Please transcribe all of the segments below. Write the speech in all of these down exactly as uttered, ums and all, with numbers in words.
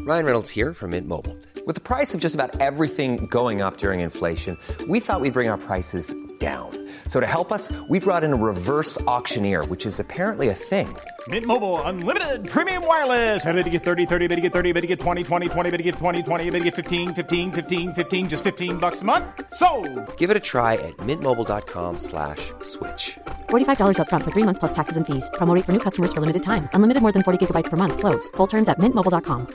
Ryan Reynolds here from Mint Mobile. With the price of just about everything going up during inflation, we thought we'd bring our prices down. So to help us, we brought in a reverse auctioneer, which is apparently a thing. Mint Mobile Unlimited Premium Wireless. How to get thirty, thirty, how to get thirty, how to get twenty, twenty, twenty, how to get twenty, twenty, how to get fifteen, fifteen, fifteen, fifteen, just fifteen bucks a month? Sold! Give it a try at mintmobile.com slash switch. forty-five dollars up front for three months plus taxes and fees. Promo rate for new customers for limited time. Unlimited more than forty gigabytes per month. Slows full terms at mint mobile dot com.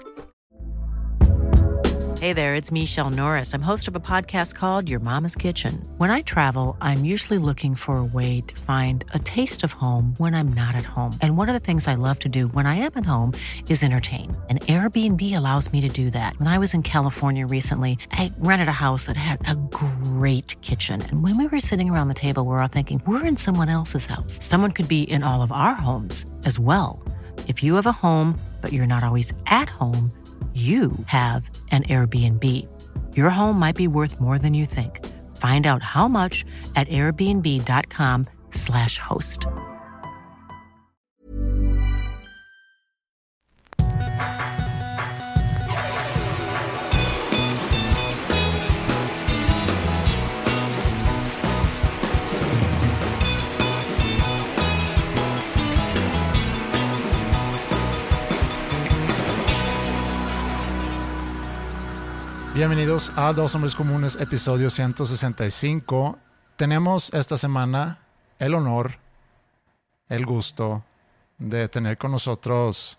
Hey there, it's Michelle Norris. I'm host of a podcast called Your Mama's Kitchen. When I travel, I'm usually looking for a way to find a taste of home when I'm not at home. And one of the things I love to do when I am at home is entertain. And Airbnb allows me to do that. When I was in California recently, I rented a house that had a great kitchen. And when we were sitting around the table, we were all thinking, we're in someone else's house. Someone could be in all of our homes as well. If you have a home, but you're not always at home, you have an Airbnb. Your home might be worth more than you think. Find out how much at airbnb.com slash host. Bienvenidos a Dos Hombres Comunes, episodio ciento sesenta y cinco. Tenemos esta semana el honor, el gusto de tener con nosotros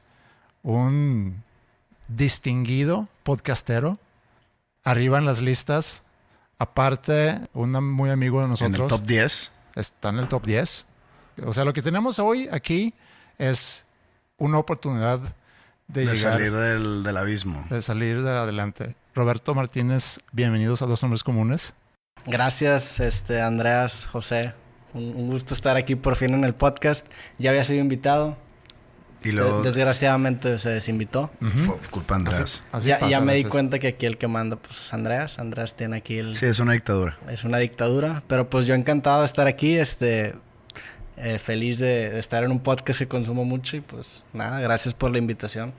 un distinguido podcastero, arriba en las listas, aparte un muy amigo de nosotros. En el top diez. Está en el top diez. O sea, lo que tenemos hoy aquí es una oportunidad de, de llegar, salir del, del abismo. De salir de adelante. Roberto Martínez, bienvenidos a Dos Hombres Comunes. Gracias, este, Andreas, José. Un, un gusto estar aquí por fin en el podcast. Ya había sido invitado. Y luego... De- desgraciadamente se desinvitó. Uh-huh. Fue culpa de Andreas. Así, así ya ya me di veces. cuenta que aquí el que manda, pues, Andreas. Andreas tiene aquí el... Sí, es una dictadura. Es una dictadura. Pero pues yo encantado de estar aquí. Este, eh, feliz de, de estar en un podcast que consumo mucho. Y pues nada, gracias por la invitación.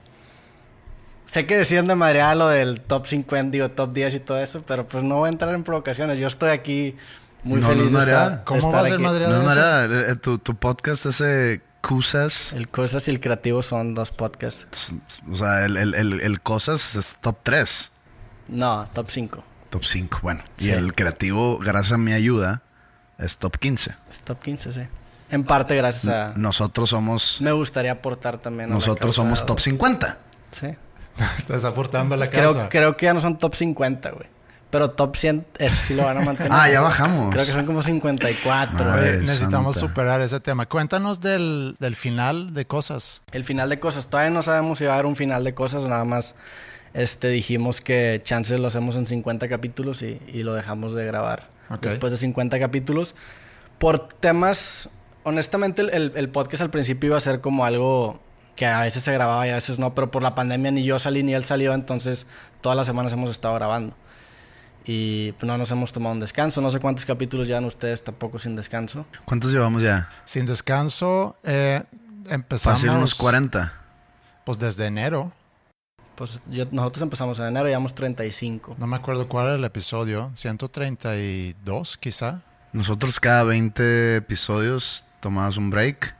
Sé que decían de madrear lo del top cincuenta, digo, top diez y todo eso, pero pues no voy a entrar en provocaciones. Yo estoy aquí muy No, feliz no es de, madreada. estar, de ¿Cómo estar va a ser aquí. madreada? No, eso? Mara, eh, tu, tu podcast ese Cosas. El Cosas y el Creativo son dos podcasts. O sea, el, el, el, el Cosas es top tres. No, top cinco. Top cinco, bueno. Sí. Y el Creativo, gracias a mi ayuda, es top quince. Es top quince, sí. En parte gracias a... Nosotros somos... Me gustaría aportar también a la Nosotros causa. somos top cincuenta. Sí. Estás aportando la Creo, causa. creo que ya no son top cincuenta, güey. Pero top cien, eso sí lo van a mantener. Ah, ya bajamos. Creo que son como cincuenta y cuatro. Madre Oye, necesitamos santa. superar ese tema. Cuéntanos del, del final de Cosas. El final de Cosas. Todavía no sabemos si va a haber un final de Cosas. Nada más este, dijimos que chances lo hacemos en cincuenta capítulos y, y lo dejamos de grabar. Okay. Después de cincuenta capítulos. Por temas... Honestamente, el, el, el podcast al principio iba a ser como algo que a veces se grababa y a veces no. Pero por la pandemia ni yo salí ni él salió. Entonces, todas las semanas hemos estado grabando. Y pues, no nos hemos tomado un descanso. No sé cuántos capítulos llevan ustedes tampoco sin descanso. ¿Cuántos llevamos ya? Sin descanso, eh, empezamos... Fácil unos cuarenta. Pues desde enero. Pues yo, nosotros empezamos en enero y llevamos treinta y cinco. No me acuerdo cuál era el episodio. ciento treinta y dos, quizá. Nosotros cada veinte episodios tomamos un break.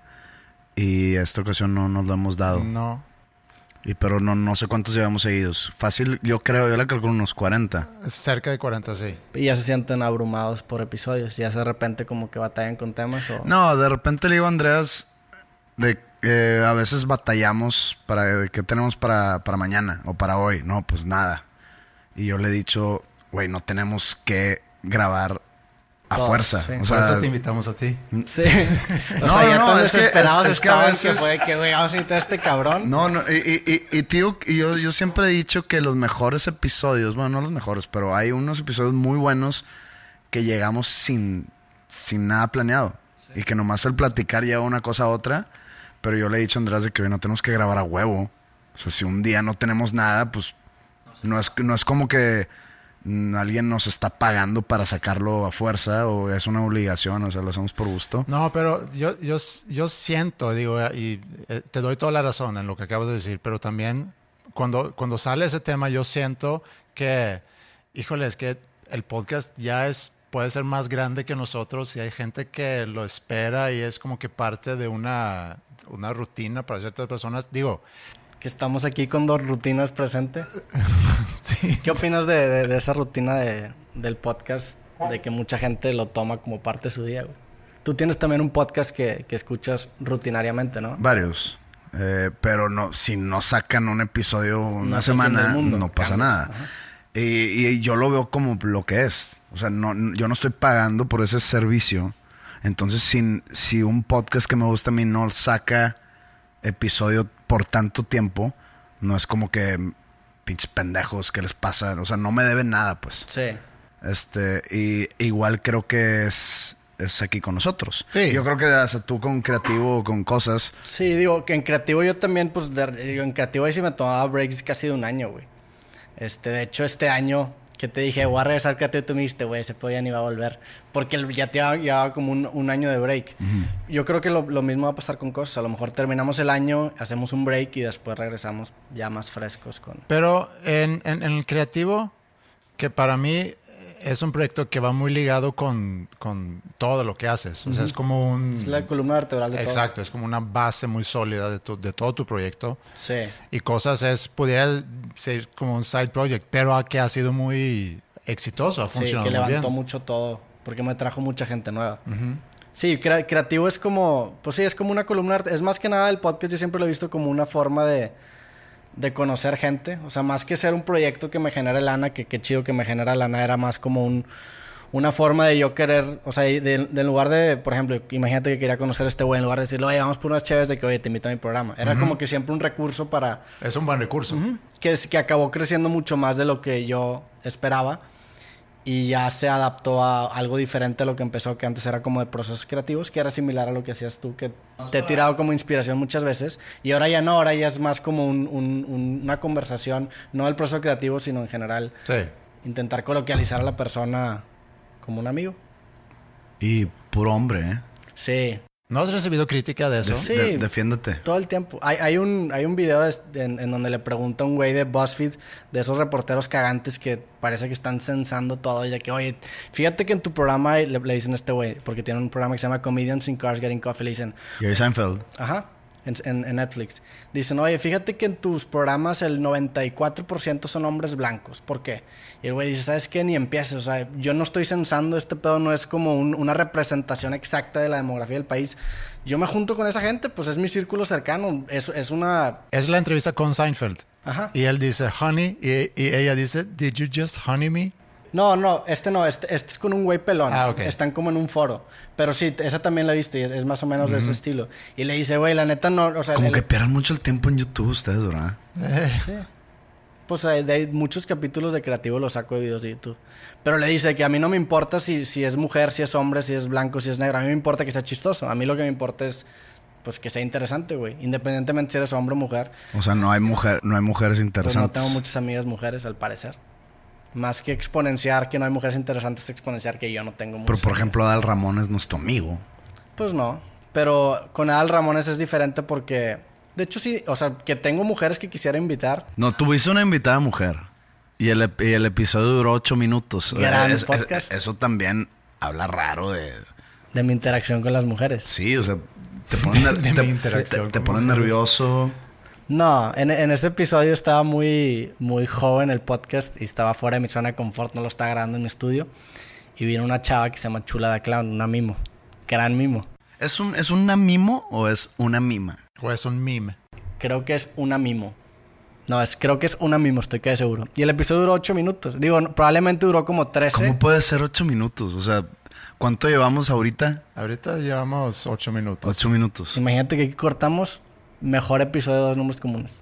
Y esta ocasión no nos lo hemos dado. No. Y pero no, no sé cuántos llevamos seguidos. Fácil, yo creo, yo le calculo unos cuarenta. Cerca de cuarenta, sí. Y ya se sienten abrumados por episodios. Ya de repente como que batallan con temas o... No, de repente le digo a Andreas de eh, a veces batallamos para qué tenemos para, para mañana o para hoy. No, pues nada. Y yo le he dicho, güey, no tenemos que grabar a Todos, fuerza. sí. O Por sea, eso te invitamos a ti. Sí. O No, sea, ya no, tan es que- desesperados es- es que a estaban veces- que fue que, güey, vamos a necesitar a este cabrón. No, no, y, y, y, y tío, y yo, yo siempre he dicho que los mejores episodios, bueno, no los mejores, pero hay unos episodios muy buenos que llegamos sin, sin nada planeado. Sí. Y que nomás el platicar lleva una cosa a otra. Pero yo le he dicho a Andrés de que hoy no tenemos que grabar a huevo. O sea, si un día no tenemos nada, pues no es, no es como que alguien nos está pagando para sacarlo a fuerza o es una obligación, o sea, lo hacemos por gusto. No, pero yo, yo, yo siento, digo, y eh, te doy toda la razón en lo que acabas de decir, pero también cuando, cuando sale ese tema, yo siento que, híjole, es que el podcast ya es, puede ser más grande que nosotros y hay gente que lo espera y es como que parte de una, una rutina para ciertas personas. Digo, que estamos aquí con dos rutinas presentes. sí. ¿Qué opinas de, de, de esa rutina de, del podcast? De que mucha gente lo toma como parte de su día, güey. Tú tienes también un podcast que, que escuchas rutinariamente, ¿no? Varios. Eh, pero no, si no sacan un episodio una No semana, mundo, no pasa cambias. nada. Y, y yo lo veo como lo que es. O sea, no, yo no estoy pagando por ese servicio. Entonces, si, si un podcast que me gusta a mí no saca episodio por tanto tiempo, no es como que pinches pendejos que les pasa. O sea, no me deben nada, pues. Sí. Este, y igual creo que es, es aquí con nosotros. Sí. Yo creo que hasta tú con creativo, con cosas. Sí, digo, que en creativo yo también, pues, de, digo, en creativo ahí sí me tomaba breaks casi de un año, güey. Este, de hecho, este año que te dije, voy a regresar creativo, tú me dijiste, güey, ese pedo ya ni va a volver. Porque el, ya te llevaba como un, un año de break. Uh-huh. Yo creo que lo, lo mismo va a pasar con cosas. A lo mejor terminamos el año, hacemos un break y después regresamos ya más frescos con... Pero en, en, en el creativo, que para mí es un proyecto que va muy ligado con, con todo lo que haces. O sea, uh-huh. es como un... Es la columna vertebral de Exacto, todo. Exacto, es como una base muy sólida de, tu, de todo tu proyecto. Sí. Y cosas es, pudiera ser como un side project, pero que ha sido muy exitoso, ha funcionado muy bien. Sí, que levantó bien. mucho todo, porque me trajo mucha gente nueva. Uh-huh. Sí, cre- creativo es como... Pues sí, es como una columna... Es más que nada el podcast, yo siempre lo he visto como una forma de... de conocer gente, o sea, más que ser un proyecto que me genere lana, que qué chido que me genera lana, era más como un una forma de yo querer, o sea, de, de en lugar de, por ejemplo, imagínate que quería conocer a este güey, en lugar de decirle, oye, vamos por unas chéves, de que, oye, te invito a mi programa. Era uh-huh. como que siempre un recurso para... Es un buen recurso. Uh-huh, que, que acabó creciendo mucho más de lo que yo esperaba y ya se adaptó a algo diferente a lo que empezó, que antes era como de procesos creativos, que era similar a lo que hacías tú, que te he tirado como inspiración muchas veces, y ahora ya no, ahora ya es más como un, un, un, una conversación, no del proceso creativo, sino en general. Sí. Intentar coloquializar a la persona como un amigo. Y puro hombre, ¿eh? Sí. ¿No has recibido crítica de eso? Def- Sí. de- defiéndete. Todo el tiempo. Hay, hay, un, hay un video de, en, en donde le pregunta a un güey de BuzzFeed, de esos reporteros cagantes que parece que están censando todo, y de que, oye, fíjate que en tu programa, le, le dicen a este güey, porque tiene un programa que se llama Comedians in Cars Getting Coffee, le dicen, Jerry Seinfeld. ajá, en, en, en Netflix. Dicen, oye, fíjate que en tus programas el noventa y cuatro por ciento son hombres blancos. ¿Por qué? Y el güey dice, ¿sabes qué? Ni empieces. O sea, yo no estoy censando, este pedo no es como un, una representación exacta de la demografía del país. Yo me junto con esa gente, pues es mi círculo cercano. Es, es una... Es la entrevista con Seinfeld. Ajá. Y él dice, honey, y, y ella dice, did you just honey me? No, no, este no, este, este es con un güey pelón. Ah, ok. Están como en un foro. Pero sí, esa también la viste y es, es más o menos uh-huh. de ese estilo. Y le dice, güey, la neta no, o sea... Como el, que pierden mucho el tiempo en YouTube ustedes, ¿verdad? Eh. Sí. Pues hay, hay muchos capítulos de creativo, los saco de videos de YouTube. Pero le dice que a mí no me importa si, si es mujer, si es hombre, si es blanco, si es negro. A mí me importa que sea chistoso. A mí lo que me importa es pues que sea interesante, güey. Independientemente si eres hombre o mujer. O sea, no hay mujer, no hay mujeres Pues interesantes. no tengo muchas amigas mujeres, al parecer. Más que exponenciar que no hay mujeres interesantes, exponenciar que yo no tengo muchas. Pero, por amigas. ejemplo, Adal Ramón es nuestro amigo. Pues no. Pero con Adal Ramones es diferente porque... De hecho, sí. O sea, que tengo mujeres que quisiera invitar. No, tuviste una invitada mujer. Y el, ep- y el episodio duró ocho minutos. Gran Es- es- podcast. eso también habla raro de... De mi interacción con las mujeres. Sí, o sea, te pones, ner- De te, mi interacción te- te con pones mujeres. nervioso. No, en, en ese episodio estaba muy, muy joven el podcast y estaba fuera de mi zona de confort, no lo estaba grabando en mi estudio. Y vino una chava que se llama Chula da Clown, una mimo. Gran mimo. ¿Es un es una mimo o es una mima? O es un meme. Creo que es una mimo. No, es, creo que es una mimo, estoy casi seguro. Y el episodio duró ocho minutos. Digo, no, probablemente duró como trece. ¿Cómo puede ser ocho minutos? O sea, ¿cuánto llevamos ahorita? Ahorita llevamos ocho minutos. Ocho minutos. Imagínate que aquí cortamos mejor episodio de Dos Nombres Comunes.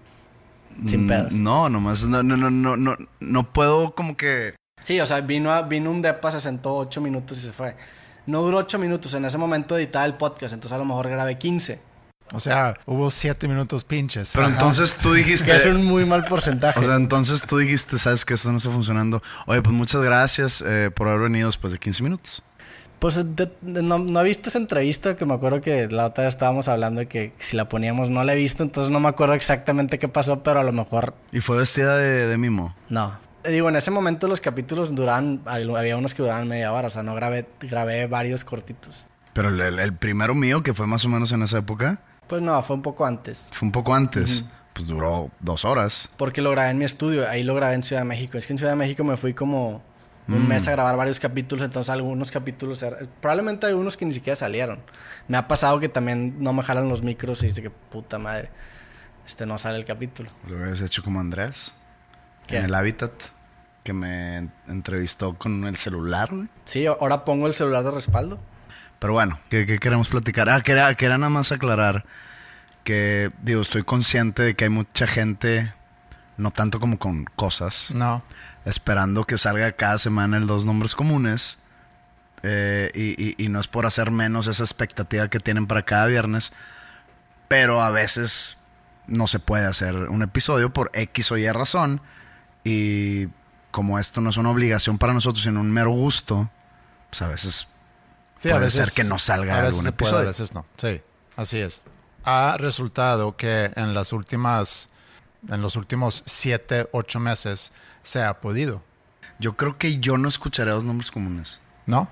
Sin Mm, pedos. No, nomás no, no, no, no, no, no puedo como que... Sí, o sea, vino, a- vino un depa, se sentó ocho minutos y se fue. No duró ocho minutos, en ese momento editaba el podcast, entonces a lo mejor grabé quince. O sea, hubo siete minutos pinches. Pero Ajá. entonces tú dijiste... Que es un muy mal porcentaje. O sea, entonces tú dijiste, sabes que esto no está funcionando. Oye, pues muchas gracias eh, por haber venido después de quince minutos. Pues de, de, no, no he visto esa entrevista, que me acuerdo que la otra vez estábamos hablando de que si la poníamos no la he visto, entonces no me acuerdo exactamente qué pasó, pero a lo mejor... ¿Y fue vestida de, de mimo? No. Digo, en ese momento los capítulos duraban, había unos que duraban media hora, o sea, no grabé, grabé varios cortitos. Pero el, el, el primero mío, que fue más o menos en esa época... Pues no, fue un poco antes. Fue un poco antes. Uh-huh. Pues duró dos horas. Porque lo grabé en mi estudio, ahí lo grabé en Ciudad de México. Es que en Ciudad de México me fui como... un mm. mes a grabar varios capítulos, entonces algunos capítulos er- probablemente hay unos que ni siquiera salieron. Me ha pasado que también no me jalan los micros y dice que puta madre, este no sale el capítulo. Lo habías hecho como Andrés. ¿Qué? En el Hábitat, que me entrevistó con el celular, güey. Sí, ahora pongo el celular de respaldo. Pero bueno, ¿qué, qué queremos platicar? Ah, que era, que era nada más aclarar que, digo, estoy consciente de que hay mucha gente, no tanto como con cosas. No. Esperando que salga cada semana el Dos Nombres Comunes. Eh, y, y, y no es por hacer menos esa expectativa que tienen para cada viernes. Pero a veces no se puede hacer un episodio por X o Y razón. Y como esto no es una obligación para nosotros, sino un mero gusto, pues a veces sí, puede a veces, ser que no salga a veces algún se puede, episodio. a veces no. Sí, así es. Ha resultado que en las últimas, en los últimos siete, ocho meses se ha podido. Yo creo que yo no escucharé Dos Nombres Comunes. ¿No?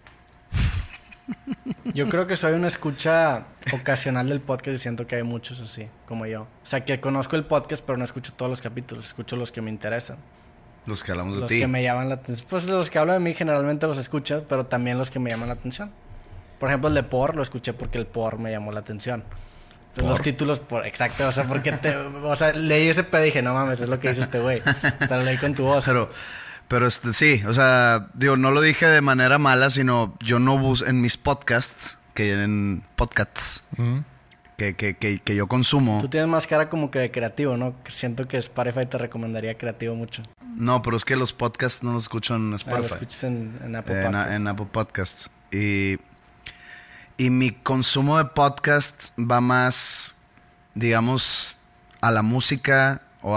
Yo creo que soy una escucha ocasional del podcast y siento que hay muchos así, como yo. O sea, que conozco el podcast, pero no escucho todos los capítulos. Escucho los que me interesan. Los que hablamos de los ti. Los que me llaman la atención. Pues los que hablan de mí generalmente los escucho, pero también los que me llaman la atención. Por ejemplo, el de Por lo escuché porque el Por me llamó la atención. Entonces, los títulos, por exacto, o sea, porque te, o sea, leí ese pedo y dije, no mames, es lo que hizo este güey. Hasta lo leí con tu voz. Pero, pero este, sí, o sea, digo, no lo dije de manera mala, sino yo no busco en mis podcasts, que en podcasts, uh-huh. que, que, que, que yo consumo. Tú tienes más cara como que de creativo, ¿no? Siento que Spotify te recomendaría creativo mucho. No, pero es que los podcasts no los escucho en Spotify. Ah, los escuchas en, en Apple eh, Podcasts. En, en Apple Podcasts. Y... Y mi consumo de podcast va más, digamos, a la música o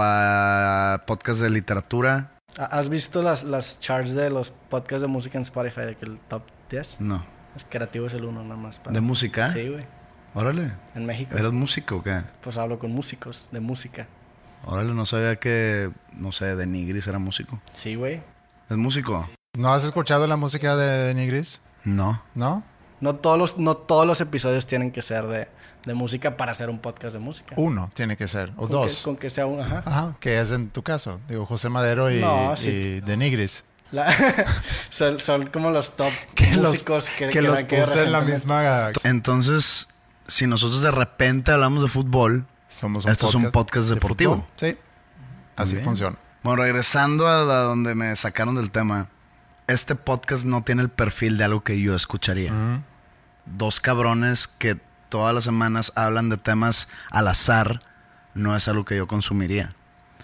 a podcast de literatura. ¿Has visto las, las charts de los podcasts de música en Spotify? De que el top diez. No. Es creativo, es el uno nada más. Para... ¿De música? Sí, güey. Órale. En México. ¿Eres músico o qué? Pues hablo con músicos de música. Órale, no sabía que, no sé, de Nigris era músico. Sí, güey. ¿Es músico? ¿No has escuchado la música de, de Nigris? No. ¿No? No todos los, no todos los episodios tienen que ser de, de música para hacer un podcast de música. Uno tiene que ser, o con dos. Que, con que sea uno, ajá. Ajá, que es en tu caso. Digo, José Madero y, no, sí. y de Nigris. La, son, son como los top que músicos los, que, que, que los que puse en la misma... Entonces, si nosotros de repente hablamos de fútbol, Somos un esto podcast es un podcast de deportivo. Fútbol. Sí, así Bien. funciona. Bueno, regresando a, a donde me sacaron del tema, este podcast no tiene el perfil de algo que yo escucharía. Uh-huh. Dos cabrones que todas las semanas hablan de temas al azar, no es algo que yo consumiría.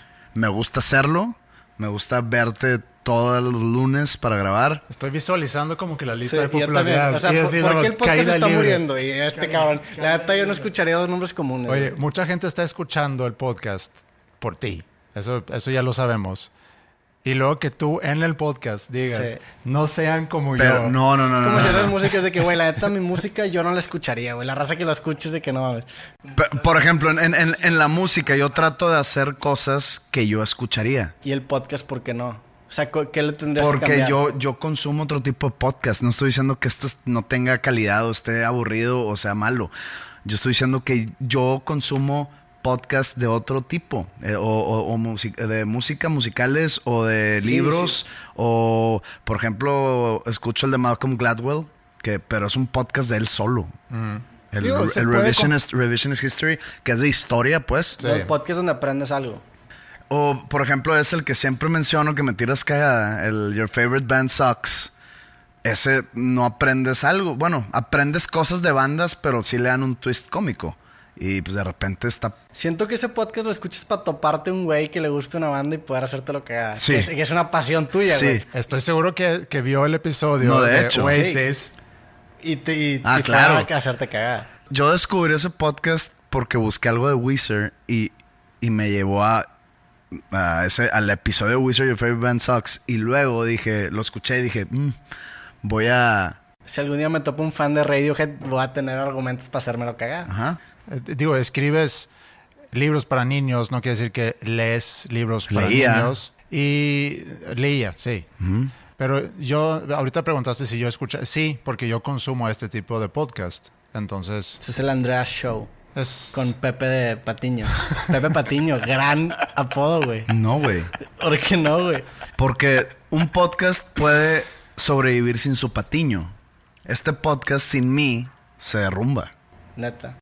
Me gusta hacerlo, me gusta verte todos los lunes para grabar. Estoy visualizando como que la lista sí, de popularidad. O sea, y ¿por, así, ¿por vamos, qué el podcast está libre. muriendo? Y este cabrón, la neta yo no escucharía Dos Nombres Comunes. Oye, güey. mucha gente está escuchando el podcast por ti. Eso, eso ya lo sabemos. Y luego que tú en el podcast digas, sí. no sean como Pero yo. no, no, no. Es como no, si no, esas no. músicas de que, güey, la neta mi música yo no la escucharía, güey. La raza que la escucha es de que no mames. Por ejemplo, en, en, en la música yo trato de hacer cosas que yo escucharía. Y el podcast, ¿por qué no? O sea, ¿qué le tendrías que Porque cambiar? yo, yo consumo otro tipo de podcast. No estoy diciendo que este no tenga calidad o esté aburrido o sea malo. Yo estoy diciendo que yo consumo podcast de otro tipo. Eh, o o, o music, de música, musicales o de Sí, libros. sí. O, por ejemplo, escucho el de Malcolm Gladwell, que, pero es un podcast de él solo. Mm. El, Digo, se el puede Revisionist, Revisionist History, que es de historia, pues. Sí. El podcast donde aprendes algo. O, por ejemplo, es el que siempre menciono que me tiras cagada, el Your Favorite Band Sucks. Ese no aprendes algo. Bueno, aprendes cosas de bandas, pero sí le dan un twist cómico. Y pues de repente está... Siento que ese podcast lo escuchas para toparte un güey que le gusta una banda y poder hacerte lo que haga. Sí. Que es, que es una pasión tuya, Sí. güey. Estoy seguro que, que vio el episodio No, de de, hecho. Oasis. Y te y, Ah, y claro. para hacerte cagar. Yo descubrí ese podcast porque busqué algo de Weezer y, y me llevó a, a ese, al episodio de Weezer, Your Favorite Band Sucks. Y luego dije, lo escuché y dije, mm, voy a... Si algún día me topo un fan de Radiohead, voy a tener argumentos para hacérmelo cagar. Ajá. Eh, digo, escribes libros para niños, no quiere decir que lees libros para Leía. niños. Y leía, sí. Uh-huh. Pero yo, ahorita preguntaste si yo escucho. Sí, porque yo consumo este tipo de podcast. Entonces, Ese es el Andreas Show. es... Con Pepe de Patiño. Pepe Patiño, gran apodo, güey. No, güey. ¿Por qué no, güey? Porque un podcast puede sobrevivir sin su patiño. Este podcast sin mí se derrumba. Neta.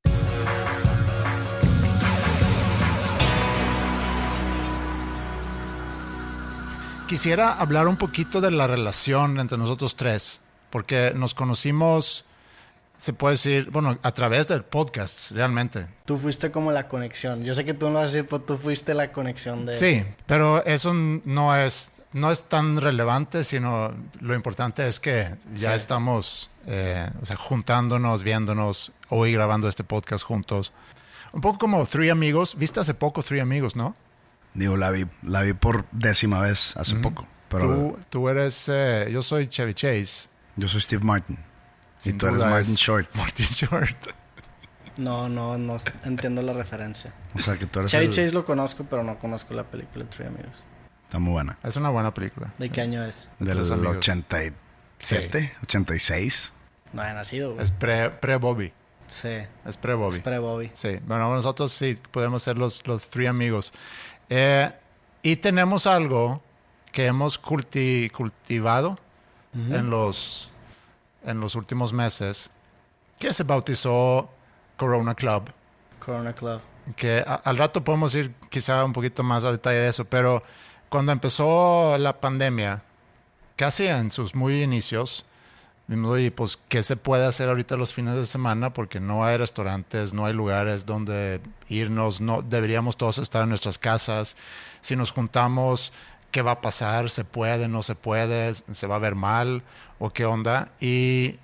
Quisiera hablar un poquito de la relación entre nosotros tres, porque nos conocimos, se puede decir, bueno, a través del podcast, realmente. Tú fuiste como la conexión. Yo sé que tú no vas a decir, pero tú fuiste la conexión de... Sí, pero eso no es, no es tan relevante, sino lo importante es que ya Sí. estamos eh, o sea, juntándonos, viéndonos, hoy grabando este podcast juntos. Un poco como Three Amigos. ¿Viste hace poco Three Amigos, no? Digo, la vi, la vi por décima vez hace poco. Pero Tú, tú eres... eh, yo soy Chevy Chase. yo soy Steve Martin. Sin y tú eres duda Martin es Short. Martin Short. No, no, no entiendo la referencia. O sea, que tú eres Chevy el- Chase lo conozco, pero no conozco la película Three Amigos. Está muy buena. Es una buena película. ¿De qué año es? Del Tres amigos. ochenta y siete, ochenta y seis. No había nacido, güey. Es pre, pre-Bobby. Sí. Es pre-Bobby. Es pre-Bobby. Sí, bueno, nosotros sí podemos ser los, los Three Amigos. Eh, y tenemos algo que hemos culti- cultivado en, los, en los últimos meses, que se bautizó Corona Club. Corona Club. Que a- al rato podemos ir quizá un poquito más al detalle de eso, pero cuando empezó la pandemia, casi en sus muy inicios, vimos, oye, pues, ¿qué se puede hacer ahorita los fines de semana? Porque no hay restaurantes, no hay lugares donde irnos, no deberíamos todos estar en nuestras casas. Si nos juntamos, ¿qué va a pasar? ¿Se puede? ¿No se puede? ¿Se va a ver mal? ¿O qué onda? Y,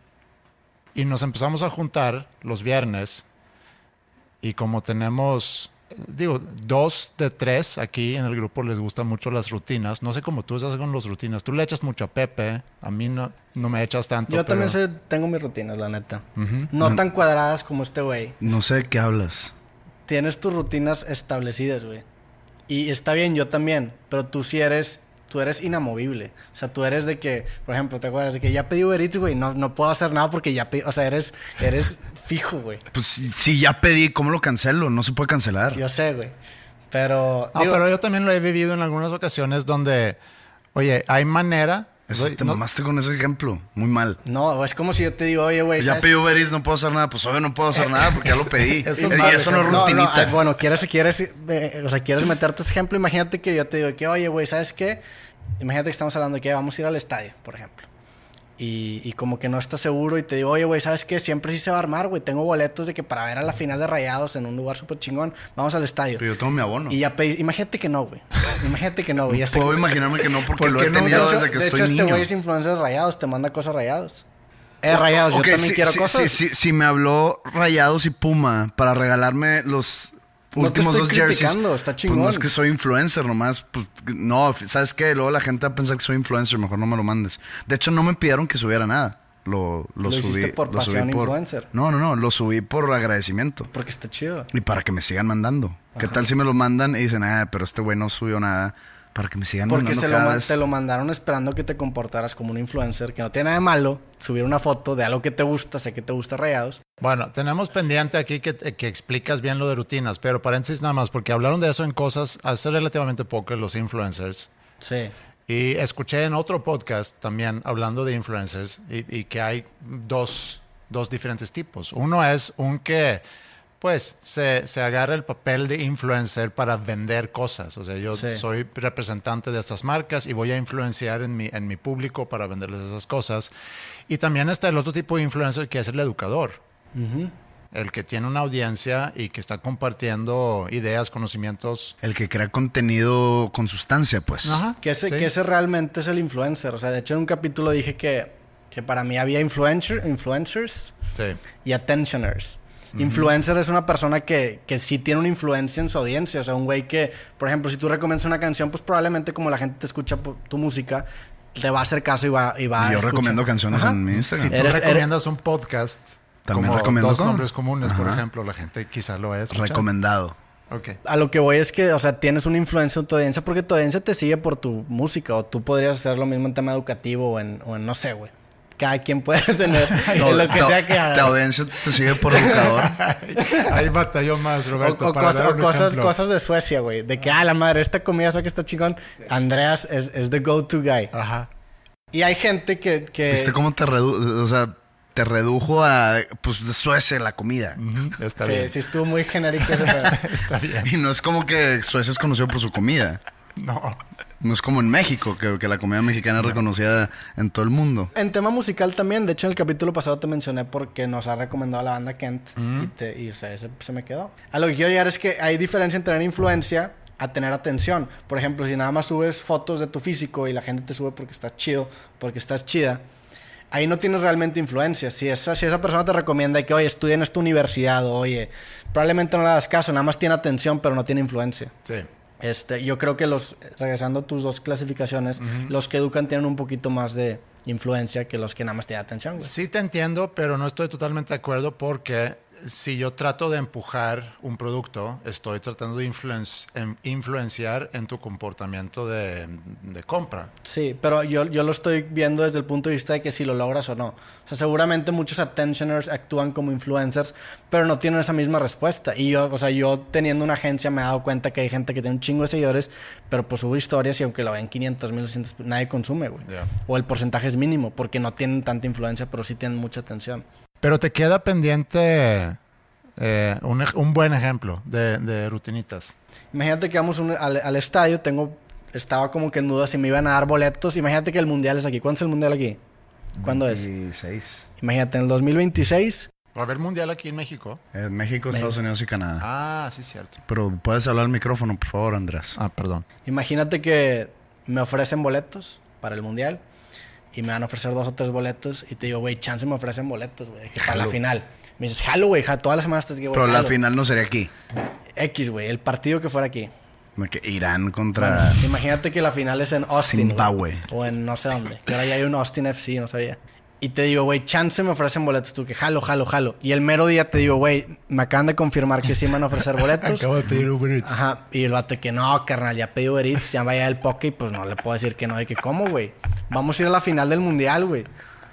y nos empezamos a juntar los viernes y como tenemos, digo, dos de tres aquí en el grupo les gustan mucho las rutinas. No sé cómo tú estás con las rutinas. Tú le echas mucho a Pepe. A mí no, no me echas tanto. Yo pero... también soy, tengo mis rutinas, la neta. No tan cuadradas como este güey. No sé de qué hablas. Tienes tus rutinas establecidas, güey. Y está bien, yo también. Pero tú sí eres... Tú eres inamovible. O sea, tú eres de que... Por ejemplo, ¿te acuerdas? De que ya pedí Uber Eats, güey. No, no puedo hacer nada porque ya pedí... O sea, eres... Eres fijo, güey. Pues si, si ya pedí, ¿cómo lo cancelo? No se puede cancelar. Yo sé, güey. Pero... No, digo, pero yo también lo he vivido en algunas ocasiones donde, oye, hay manera... Eso te no- mamaste con ese ejemplo. Muy mal. no, es como si yo te digo, oye, güey... Ya ¿sabes? pedí Uber Eats, no puedo hacer nada. Pues obvio no puedo hacer nada porque ya lo pedí. Eso y es mal eso no es ejemplo. rutinita. ah, bueno, quieres, quieres, eh, o sea, quieres meterte ese ejemplo. Imagínate que yo te digo que, oye, güey, ¿sabes qué? Imagínate que estamos hablando de que vamos a ir al estadio, por ejemplo. Y, y como que no estás seguro y te digo, oye, güey, ¿sabes qué? Siempre sí se va a armar, güey. Tengo boletos de que para ver a la final de Rayados en un lugar súper chingón, vamos al estadio. Pero yo tengo mi abono. Y ya pedí, imagínate que no, güey. Imagínate que no, güey. Ya sé Puedo que- imaginarme que no porque ¿Por lo qué he no? tenido de hecho, desde que de estoy hecho, este niño. güey es influencer de Rayados, te manda cosas Rayados. Eh, Rayados, Ok, yo también si, quiero si- cosas. Si, si- si me habló Rayados y Puma para regalarme los No te últimos estoy dos jerseys. criticando, está Pues chingón. no es que soy influencer nomás. Pues, no, ¿sabes qué? Luego la gente va a pensar que soy influencer. Mejor no me lo mandes. De hecho, no me pidieron que subiera nada. Lo, lo, Lo subí. hiciste por lo subí pasión influencer. No, no, no. Lo subí por agradecimiento. Porque está chido. Y para que me sigan mandando. ¿Qué tal si me lo mandan y dicen, ah, pero este güey no subió nada? Para que me sigan Porque mandando se lo, cada ma- vez. te lo mandaron esperando que te comportaras como un influencer, que no tiene nada de malo subir una foto de algo que te gusta, sé que te gusta Rayados. Bueno, tenemos pendiente aquí que, que explicas bien lo de rutinas, pero paréntesis nada más, porque hablaron de eso en cosas hace relativamente poco los influencers. Sí. Y escuché en otro podcast también hablando de influencers y, y que hay dos, dos diferentes tipos. Uno es un que pues se, se agarra el papel de influencer para vender cosas. O sea, yo Sí. soy representante de estas marcas y voy a influenciar en mi, en mi público para venderles esas cosas. Y también está el otro tipo de influencer que es el educador. El que tiene una audiencia y que está compartiendo ideas, conocimientos. El que crea contenido con sustancia, pues. Ajá, Que ese, sí. que ese realmente es el influencer. O sea, de hecho en un capítulo dije que, que para mí había influencer, influencers Sí. y attentioners. Influencer es una persona que, que sí tiene una influencia en su audiencia. O sea, un güey que, por ejemplo, si tú recomiendas una canción, pues probablemente como la gente te escucha por tu música, te va a hacer caso y va, y va Y a yo escuchar. recomiendo canciones Ajá. en mi Instagram. Si tú Eres- recomiendas un podcast, También como recomiendo Dos con- Nombres Comunes, por Ajá. ejemplo, la gente quizás lo vaya a escuchar. Recomendado. Ok. A lo que voy es que, o sea, tienes una influencia en tu audiencia porque tu audiencia te sigue por tu música o tú podrías hacer lo mismo en tema educativo o en, o en no sé, güey. Cada quien puede tener en lo que Tu- sea que haga. Tu audiencia te sigue por educador. Ahí batalló más, O, Roberto, o para cosas, dar o un cosas, ejemplo. cosas de Suecia, güey. De que, ah, la madre, esta comida que está chingón. Andreas es, es the go-to guy. Ajá. Y hay gente que... que ¿Viste cómo te redujo? O sea, te redujo a, pues, de Suecia la comida. Ujú, Está sí, bien. sí estuvo muy genérico ese pedo. Está bien. Y no es como que Suecia es conocido por su comida. No. No es como en México, que, que la comida mexicana es reconocida en todo el mundo. En tema musical también, de hecho en el capítulo pasado te mencioné porque nos ha recomendado la banda Kent y, te, y o sea, ese se me quedó. A lo que quiero llegar es que hay diferencia en tener influencia a tener atención. Por ejemplo, si nada más subes fotos de tu físico y la gente te sube porque estás chido, porque estás chida, ahí no tienes realmente influencia. Si esa, si esa persona te recomienda que, oye, estudia en esta universidad, o, oye, probablemente no le das caso, nada más tiene atención pero no tiene influencia. Sí. Este, yo creo que los, regresando a tus dos clasificaciones, los que educan tienen un poquito más de influencia que los que nada más tienen atención, güey. Sí te entiendo, pero no estoy totalmente de acuerdo porque si yo trato de empujar un producto, estoy tratando de influen- em- influenciar en tu comportamiento de, de compra. Sí, pero yo, yo lo estoy viendo desde el punto de vista de que si lo logras o no. O sea, seguramente muchos attentioners actúan como influencers, pero no tienen esa misma respuesta. Y yo, o sea, yo teniendo una agencia me he dado cuenta que hay gente que tiene un chingo de seguidores, pero pues subo historias y aunque lo ven quinientos mil, doscientos, nadie consume, güey. Yeah. O el porcentaje es mínimo porque no tienen tanta influencia, pero sí tienen mucha atención. Pero te queda pendiente eh, un, ej- un buen ejemplo de, de rutinitas. Imagínate que vamos un- al, al estadio, tengo, estaba como que en duda si me iban a dar boletos. Imagínate que el mundial es aquí. ¿Cuándo es el mundial aquí? ¿Cuándo es? veintiséis. Imagínate, en el dos mil veintiséis. Va a haber mundial aquí en México. En México, Estados Unidos y Canadá. Ah, sí, cierto. Pero puedes hablar al micrófono, por favor, Andrés. Ah, perdón. Imagínate que me ofrecen boletos para el mundial y me van a ofrecer dos o tres boletos y te digo, güey, chance me ofrecen boletos, güey, que para la Jalo. final. Me dices, jalo, güey, ja, todas las semanas te digo, Pero güey, la jalo. final no sería aquí. X, güey, el partido que fuera aquí. No, que Irán contra... Imagínate que la final es en Austin, Zimbabue. güey, o en no sé dónde. Que ahora ya hay un Austin F C, no sabía. Y te digo, güey, chance me ofrecen boletos. Tú que jalo, jalo, jalo. Y el mero día te digo, güey, me acaban de confirmar que sí me van a ofrecer boletos. Acabo de pedir Uber Eats. Ajá. Y el vato que no, carnal, ya pedí Uber Eats, ya vaya el poke y pues no le puedo decir que no. De que, ¿cómo, güey? Vamos a ir a la final del mundial, güey.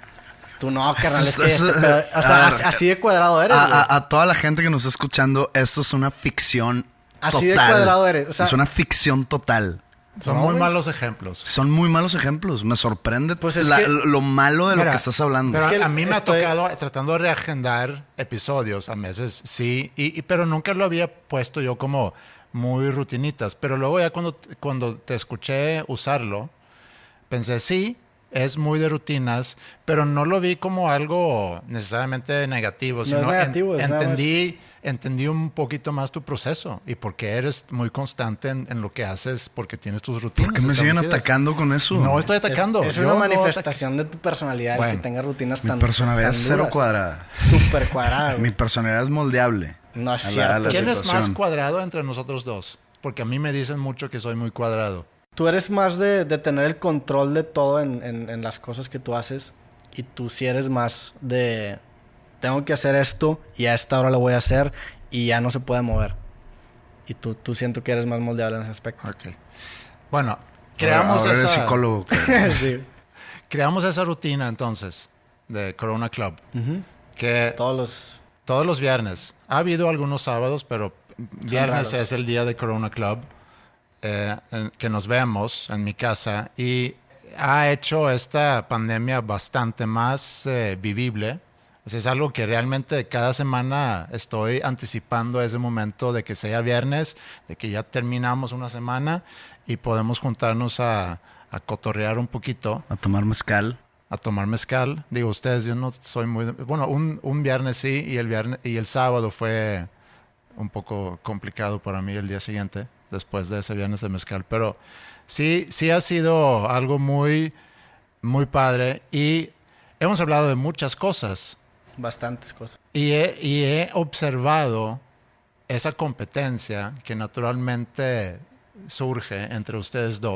Tú no, carnal, es Eso que es- este eso- pedo- O sea, a ver, así, así de cuadrado eres, A, güey. a- a toda la gente que nos está escuchando, esto es una ficción Así de total. cuadrado eres, o sea- es una ficción total. Son No, muy güey. malos ejemplos. Son muy malos ejemplos. Me sorprende Pues es la- que- lo malo de lo Mira, que estás hablando. Pero Es que a mí me estoy- ha tocado tratando de reagendar episodios a meses, sí, y, y- pero nunca lo había puesto yo como muy rutinitas. Pero luego ya cuando, cuando te escuché usarlo, pensé, sí, es muy de rutinas, pero no lo vi como algo necesariamente negativo, es sino en- negativo, es nada entendí, entendí un poquito más tu proceso y por qué eres muy constante en, en lo que haces, porque tienes tus rutinas. ¿Por qué me siguen establecidas. atacando con eso? No estoy Es- atacando. Es, Yo una no manifestación de tu personalidad, el Bueno, que tengas rutinas Mi tan personalidad tan es cero duras. cuadrada. Súper cuadrada, güey. Mi personalidad es moldeable. No es A la- cierto. a la ¿Quién es más situación. cuadrado entre nosotros dos? Porque a mí me dicen mucho que soy muy cuadrado. Tú eres más de, de tener el control de todo en, en- en las cosas que tú haces. Y tú sí eres más de... Tengo que hacer esto y a esta hora lo voy a hacer y ya no se puede mover. Y tú, tú siento que eres más moldeable en ese aspecto. Ok. Bueno, creamos Ahora eres esa, psicólogo. Sí. creamos esa rutina entonces de Corona Club. Que Todos los... todos los viernes. Ha habido algunos sábados, pero viernes raros. es el día de Corona Club. eh, en- que nos vemos en mi casa y ha hecho esta pandemia bastante más eh, vivible. O sea, es algo que realmente cada semana estoy anticipando ese momento de que sea viernes, de que ya terminamos una semana y podemos juntarnos a, a cotorrear un poquito, A tomar mezcal. a tomar mezcal. Digo, ustedes, yo no soy muy... de- Bueno, un, un viernes sí y el, viernes, y el sábado fue un poco complicado para mí el día siguiente, después de ese viernes de mezcal. Pero sí, sí ha sido algo muy, muy padre y hemos hablado de muchas cosas. Bastantes cosas. Y he, y he observado esa competencia que naturalmente surge entre ustedes dos.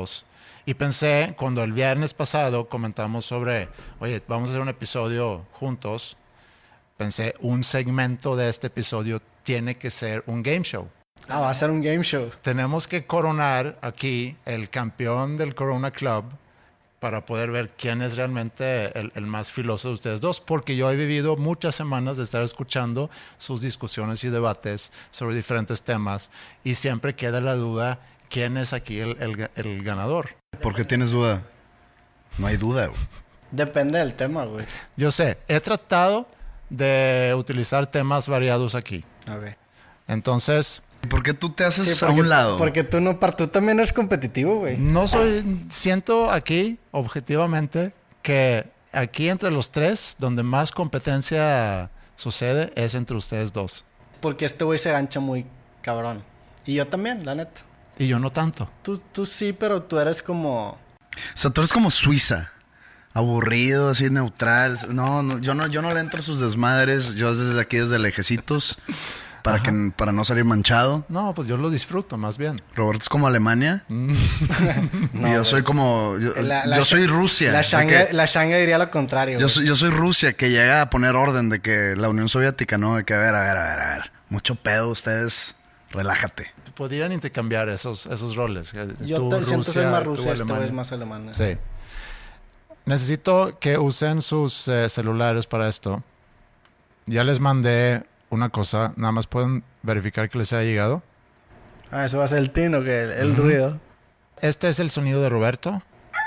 Y pensé, cuando el viernes pasado comentamos sobre, oye, vamos a hacer un episodio juntos, pensé, un segmento de este episodio tiene que ser un game show. Ah, va a ser un game show. Tenemos que coronar aquí el campeón del Corona Club para poder ver quién es realmente el, el más filoso de ustedes dos, porque yo he vivido muchas semanas de estar escuchando sus discusiones y debates sobre diferentes temas y siempre queda la duda quién es aquí el, el, el ganador. ¿Por qué tienes duda? No hay duda, güey. Depende del tema, güey. Yo sé, he tratado de utilizar temas variados aquí. Ok. Entonces, ¿por qué tú te haces Sí, a porque- un lado? Porque tú no, par- tú también eres competitivo, güey. no soy, siento aquí, objetivamente, que aquí entre los tres, donde más competencia sucede, es entre ustedes dos. Porque este güey se gancha muy cabrón. Y yo también, la neta. Y yo no tanto. Tú, tú sí, pero tú eres como... O sea, tú eres como Suiza. Aburrido, así neutral. No, no, yo no, yo no le entro a sus desmadres. Yo desde aquí, desde lejecitos, para que para no salir manchado. No, pues yo lo disfruto más bien. Roberto es como Alemania. No, y yo güey. soy como... Yo, La- la yo Sha- soy Rusia. La de Shanga, que- la Shanga diría lo contrario, yo, güey. soy, yo soy Rusia, que llega a poner orden de que la Unión Soviética, ¿no? De que, a ver, a ver, a ver, a ver. Mucho pedo, ustedes. Relájate. Podrían intercambiar esos, esos roles. Yo Tú, te siento soy Rusia, más tú, Rusia, este güey Alemania. es más alemán. ¿eh? Sí. Necesito que usen sus eh, celulares para esto. Ya les mandé una cosa. Nada más pueden verificar que les haya llegado. Ah, eso va a ser el tino, que el, el ruido. Este es el sonido de Roberto.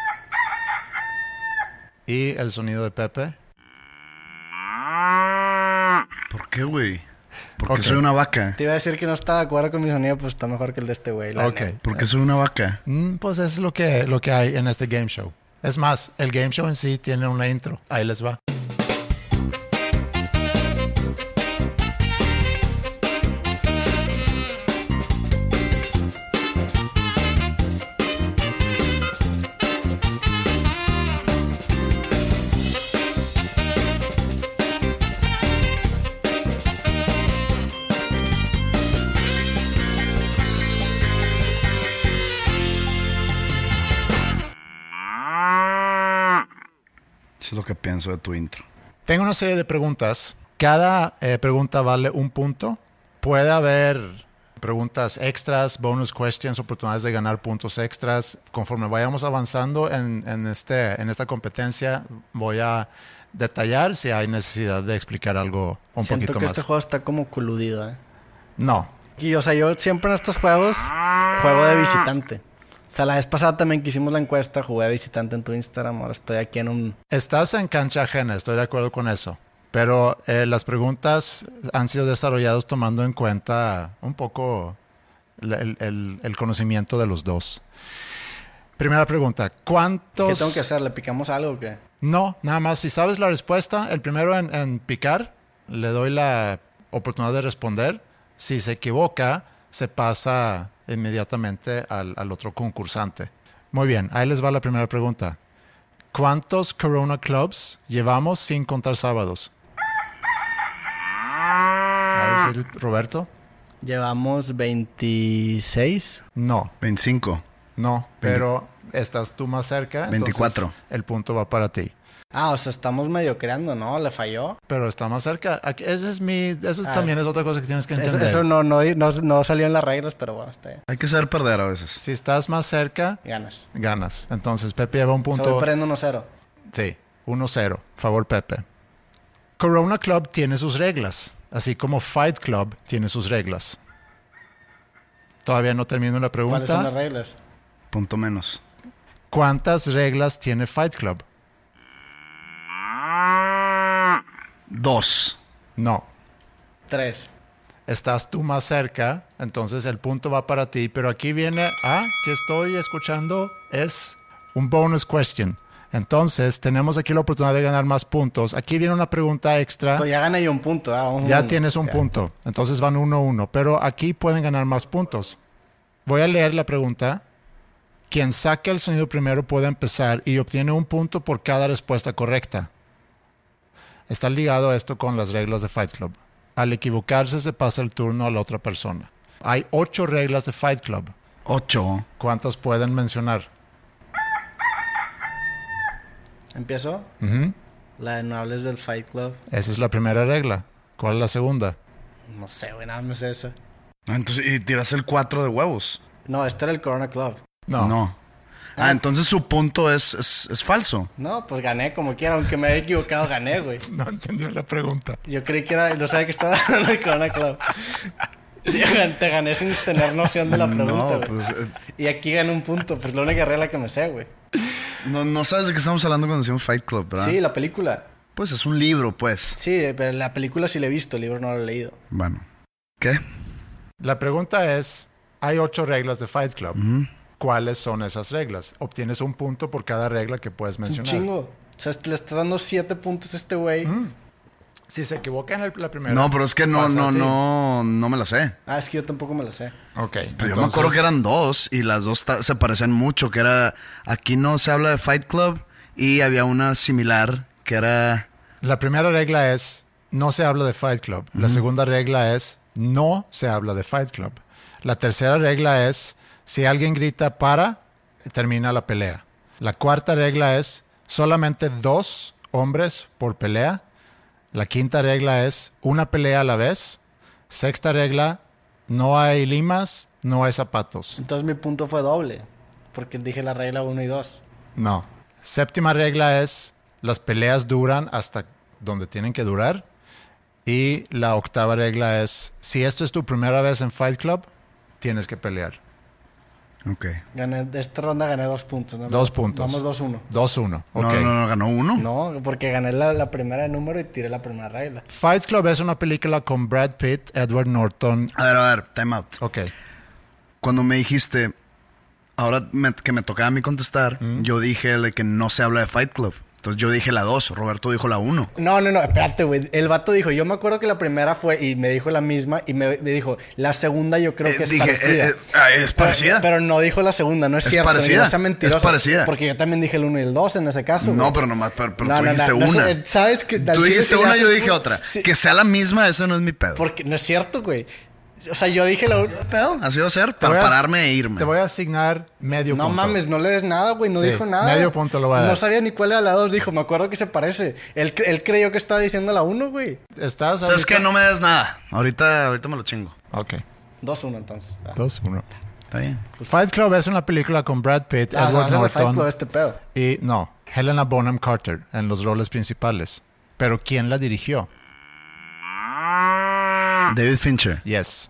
Y el sonido de Pepe. ¿Por qué, güey? Porque Ok. soy una vaca. Te iba a decir que no está de acuerdo con mi sonido, pues está mejor que el de este güey. la Ok. neta. Porque soy una vaca. Mm, pues es lo que, lo que hay en este game show. Es más, el game show en sí tiene una intro. Ahí les va. Eso es lo que pienso de tu intro. Tengo una serie de preguntas. Cada eh, pregunta vale un punto. Puede haber preguntas extras, bonus questions, oportunidades de ganar puntos extras. Conforme vayamos avanzando en, en, este, en esta competencia, voy a detallar si hay necesidad de explicar algo un Siento poquito que más. este juego está como coludido, ¿eh? No. Y, o sea, yo siempre en estos juegos juego de visitante. O sea, la vez pasada también que hicimos la encuesta, jugué de visitante en tu Instagram. Ahora estoy aquí en un... Estás en cancha ajena, estoy de acuerdo con eso. Pero eh, las preguntas han sido desarrolladas tomando en cuenta un poco el, el- el conocimiento de los dos. Primera pregunta, ¿cuántos...? ¿Qué tengo que hacer? ¿Le picamos algo o qué? No, nada más. Si sabes la respuesta, el primero en, en picar, le doy la oportunidad de responder. Si se equivoca, se pasa inmediatamente al, al otro concursante. Muy bien, ahí les va la primera pregunta. ¿Cuántos Corona Clubs llevamos sin contar sábados? ¿Va a decir Roberto? Llevamos veintiséis. No, veinticinco. no, pero estás tú más cerca. entonces veinticuatro. El punto va para ti. Ah, o sea, estamos medio creando, ¿no? ¿Le falló? Pero está más cerca. Aquí- Ese es mi, eso Ah. también es otra cosa que tienes que Eso, entender. eso no, no, no, no salió en las reglas, pero bueno, está bien. Hay que saber perder a veces. Si estás más cerca, Ganas. ganas. Entonces Pepe lleva un Se punto. voy perdiendo uno cero. Sí, uno cero. Favor Pepe. Corona Club tiene sus reglas, así como Fight Club tiene sus reglas. Todavía no termino la ¿Cuáles son las pregunta. reglas? Punto menos. ¿Cuántas reglas tiene Fight Club? Dos. No. Tres. Estás tú más cerca, entonces el punto va para ti. Pero aquí viene, ah, que estoy escuchando, es un bonus question. Entonces, tenemos aquí la oportunidad de ganar más puntos. Aquí viene una pregunta extra. Pues ya gané yo un punto. ¿ah? Un- Ya tienes un ya. punto. Entonces van uno a uno. Pero aquí pueden ganar más puntos. Voy a leer la pregunta. Quien saque el sonido primero puede empezar y obtiene un punto por cada respuesta correcta. Está ligado esto con las reglas de Fight Club. Al equivocarse se pasa el turno a la otra persona. Hay ocho reglas de Fight Club. Ocho. ¿Cuántas pueden mencionar? ¿Empiezo? Ujú. La de no hables del Fight Club. Esa es la primera regla. ¿Cuál es la segunda? No sé, güey, nada más esa. Ah, entonces, y tiras el cuatro de huevos. No, este era el Corona Club. No. No. Ah, entonces su punto es, es, es falso. No, pues gané como quiera, aunque me haya equivocado, gané, güey. No entendió la pregunta. Yo creí que era, no sabía que estaba dando el Corona Club. Te gané sin tener noción de la pregunta, No, güey. pues... eh, Y aquí gané un punto, pues la única regla que me sé, güey. no, no sabes de qué estamos hablando cuando decimos Fight Club, ¿verdad? Sí, la película. Pues es un libro, pues. Sí, pero la película sí la he visto, el libro no lo he leído. Bueno. ¿Qué? La pregunta es, hay ocho reglas de Fight Club. Ujú. ¿Cuáles son esas reglas? Obtienes un punto por cada regla que puedes Un mencionar. chingo. O sea, le estás dando siete puntos a este güey. Si se equivoca en el- la primera... No, pero es que no, pasa no, a ti. no, no me la sé. Ah, es que yo tampoco me lo sé. Ok. Pero yo me entonces- acuerdo que eran dos y las dos ta- se parecen mucho. Que era, aquí no se habla de Fight Club y había una similar que era... La primera regla es, no se habla de Fight Club. La segunda regla es, no se habla de Fight Club. La tercera regla es, si alguien grita para, termina la pelea. La cuarta regla es, solamente dos hombres por pelea. La quinta regla es, una pelea a la vez. Sexta regla, no hay limas, no hay zapatos. Entonces mi punto fue doble. Porque dije la regla uno y dos. No. Séptima regla es, las peleas duran hasta donde tienen que durar. Y la octava regla es, si esto es tu primera vez en Fight Club, tienes que pelear. Ok. Gané, de esta ronda gané dos puntos. ¿no? Dos puntos. Vamos dos uno. dos uno. Ok. No, no, no, ganó uno. No, porque gané la, la primera de número y tiré la primera regla. Fight Club es una película con Brad Pitt, Edward Norton. A ver, a ver, time out. Ok. Cuando me dijiste, ahora me- que me tocaba a mí contestar, yo dije de que no se habla de Fight Club. Entonces yo dije la dos, Roberto dijo la uno. No, no, no, espérate, güey. El vato dijo, yo me acuerdo que la primera fue y me dijo la misma y me, me dijo, la segunda yo creo que Eh, es dije, parecida. eh, eh, ah, es parecida. Pero, pero no dijo la segunda, no es, Es cierto. parecida, No sea mentiroso, es parecida. Porque yo también dije el uno y el dos en ese caso. No, güey. pero nomás, pero, pero No, tú no, dijiste no, no una. sé, ¿sabes que Tú dijiste una, yo dije otra. Sí, Que sea la misma, eso no es mi pedo. porque no es cierto, güey. O sea, yo dije la una. Pedo, así va a ser, Te voy para a- pararme e irme. Te voy a asignar medio No punto. mames, no le des nada, güey. No Sí, dijo nada. medio punto lo voy a No dar. sabía ni cuál era la dos. Dijo, me acuerdo que se parece. Él, cre- él creyó que estaba diciendo la uno, güey. ¿Estás ¿Sabes ahorita? qué? No me des nada. Ahorita, ahorita me lo chingo. Ok. dos uno entonces. Ah. dos uno. Está bien. Fight Club es una película con Brad Pitt, Ah, Edward se me fue Norton este pedo. y, no, Helena Bonham Carter en los roles principales. Pero ¿quién la dirigió? David Fincher. Yes.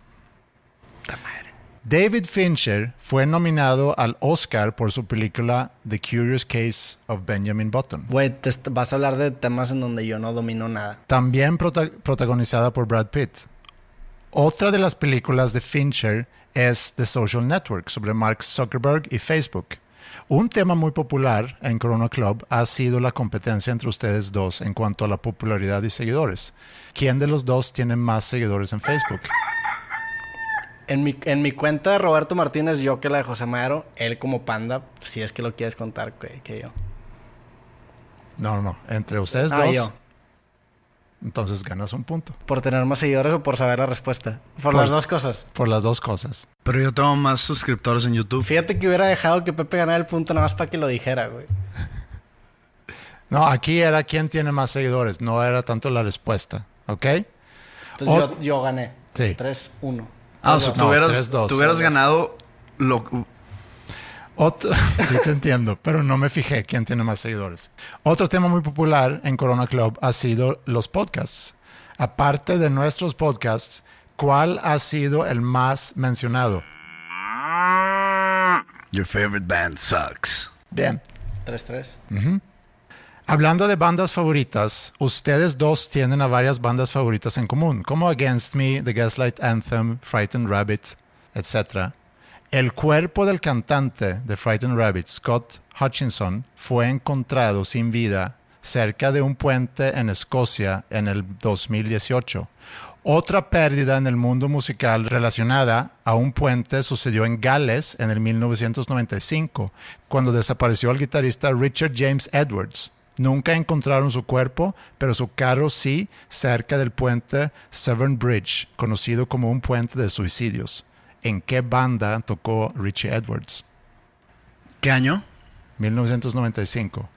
David Fincher fue nominado al Oscar por su película The Curious Case of Benjamin Button. Güey, te est- vas a hablar de temas en donde yo no domino nada. También prota- protagonizada por Brad Pitt. Otra de las películas de Fincher es The Social Network, sobre Mark Zuckerberg y Facebook. Un tema muy popular en Corona Club ha sido la competencia entre ustedes dos en cuanto a la popularidad y seguidores. ¿Quién de los dos tiene más seguidores en Facebook? En mi, en mi cuenta de Roberto Martínez, yo que la de José Madero, él como panda, si es que lo quieres contar, que, que yo. No, no, no. Entre ustedes Ah, dos, yo. entonces ganas un punto. ¿Por tener más seguidores o por saber la respuesta? Por Pues- las dos cosas. Por las dos cosas. Pero yo tengo más suscriptores en YouTube. Fíjate que hubiera dejado que Pepe ganara el punto nada más para que lo dijera, güey. No, aquí era quién tiene más seguidores, no era tanto la respuesta, ¿ok? Entonces Ot- yo, yo gané. Sí. tres uno. Ah, o sea, tú No, hubieras, tres, dos. tú hubieras ganado lo... Otro, sí te entiendo, pero no me fijé quién tiene más seguidores. Otro tema muy popular en Corona Club ha sido los podcasts. Aparte de nuestros podcasts, ¿cuál ha sido el más mencionado? Your favorite band sucks. Bien. tres tres. Hablando de bandas favoritas, ustedes dos tienen a varias bandas favoritas en común, como Against Me, The Gaslight Anthem, Frightened Rabbit, etcétera. El cuerpo del cantante de Frightened Rabbit, Scott Hutchinson, fue encontrado sin vida cerca de un puente en Escocia en el dos mil dieciocho. Otra pérdida en el mundo musical relacionada a un puente sucedió en Gales en el mil novecientos noventa y cinco, cuando desapareció el guitarrista Richard James Edwards. Nunca encontraron su cuerpo, pero su carro sí, cerca del puente Severn Bridge, conocido como un puente de suicidios. ¿En qué banda tocó Richie Edwards? ¿Qué año? mil novecientos noventa y cinco.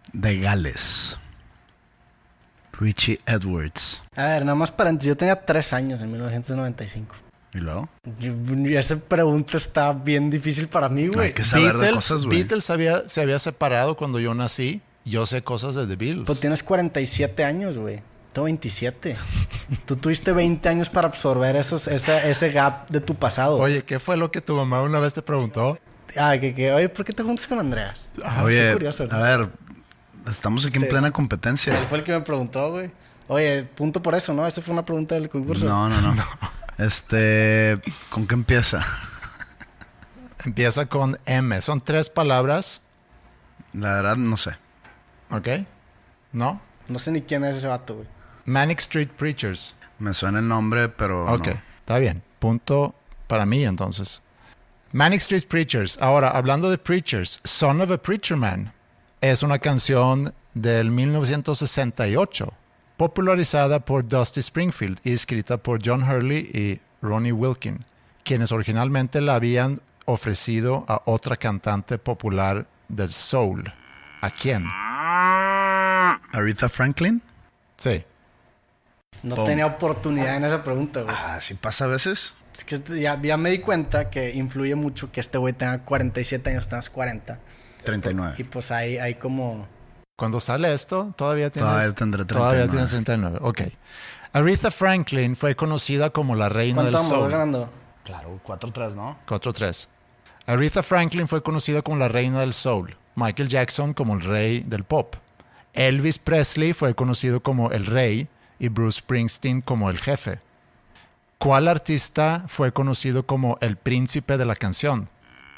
De Gales. Richie Edwards. A ver, nada más para... Yo tenía tres años en mil novecientos noventa y cinco. ¿Y luego? Yo, esa pregunta está bien difícil para mí, güey. Hay que saber Beatles, de cosas, güey. Beatles había, se había separado cuando yo nací. Yo sé cosas de The Beatles. Pues tienes cuarenta y siete años, güey. Tengo veintisiete. Tú tuviste veinte años para absorber esos, ese, ese gap de tu pasado. Oye, ¿qué fue lo que tu mamá una vez te preguntó? Ah, que, que, oye, ¿por qué te juntas con Andreas? Ah, Oye, qué curioso, ¿no? a ver, estamos aquí Sí. en plena competencia. Él fue el que me preguntó, güey. Oye, punto por eso, ¿no? Esa fue una pregunta del concurso. No, no, no, Este, ¿con qué empieza? Empieza con M. Son tres palabras. La verdad, no sé. ¿Ok? ¿No? No sé ni quién es ese vato, güey. Manic Street Preachers. Me suena el nombre, pero Ok, no. está bien. Punto para mí, entonces. Manic Street Preachers. Ahora, hablando de Preachers, Son of a Preacher Man es una canción del mil novecientos sesenta y ocho, popularizada por Dusty Springfield y escrita por John Hurley y Ronnie Wilkin, quienes originalmente la habían ofrecido a otra cantante popular del soul. ¿A quién? ¿Aretha Franklin? Sí. No Pum. tenía oportunidad en esa pregunta, güey. Ah, sí pasa a veces. Es que ya, ya me di cuenta que influye mucho que este güey tenga cuarenta y siete años, tengas cuarenta. treinta y Y nueve. pues hay, hay como... Cuando sale esto, todavía tienes... Todavía tendré Todavía treinta y nueve. tienes treinta y nueve, ok. Aretha Franklin fue conocida como la reina del ¿Cuánto vamos soul. ganando? Claro, cuatro tres, ¿no? cuatro tres. Aretha Franklin fue conocida como la reina del soul. Michael Jackson como el rey del pop. Elvis Presley fue conocido como el rey y Bruce Springsteen como el jefe. ¿Cuál artista fue conocido como el príncipe de la canción?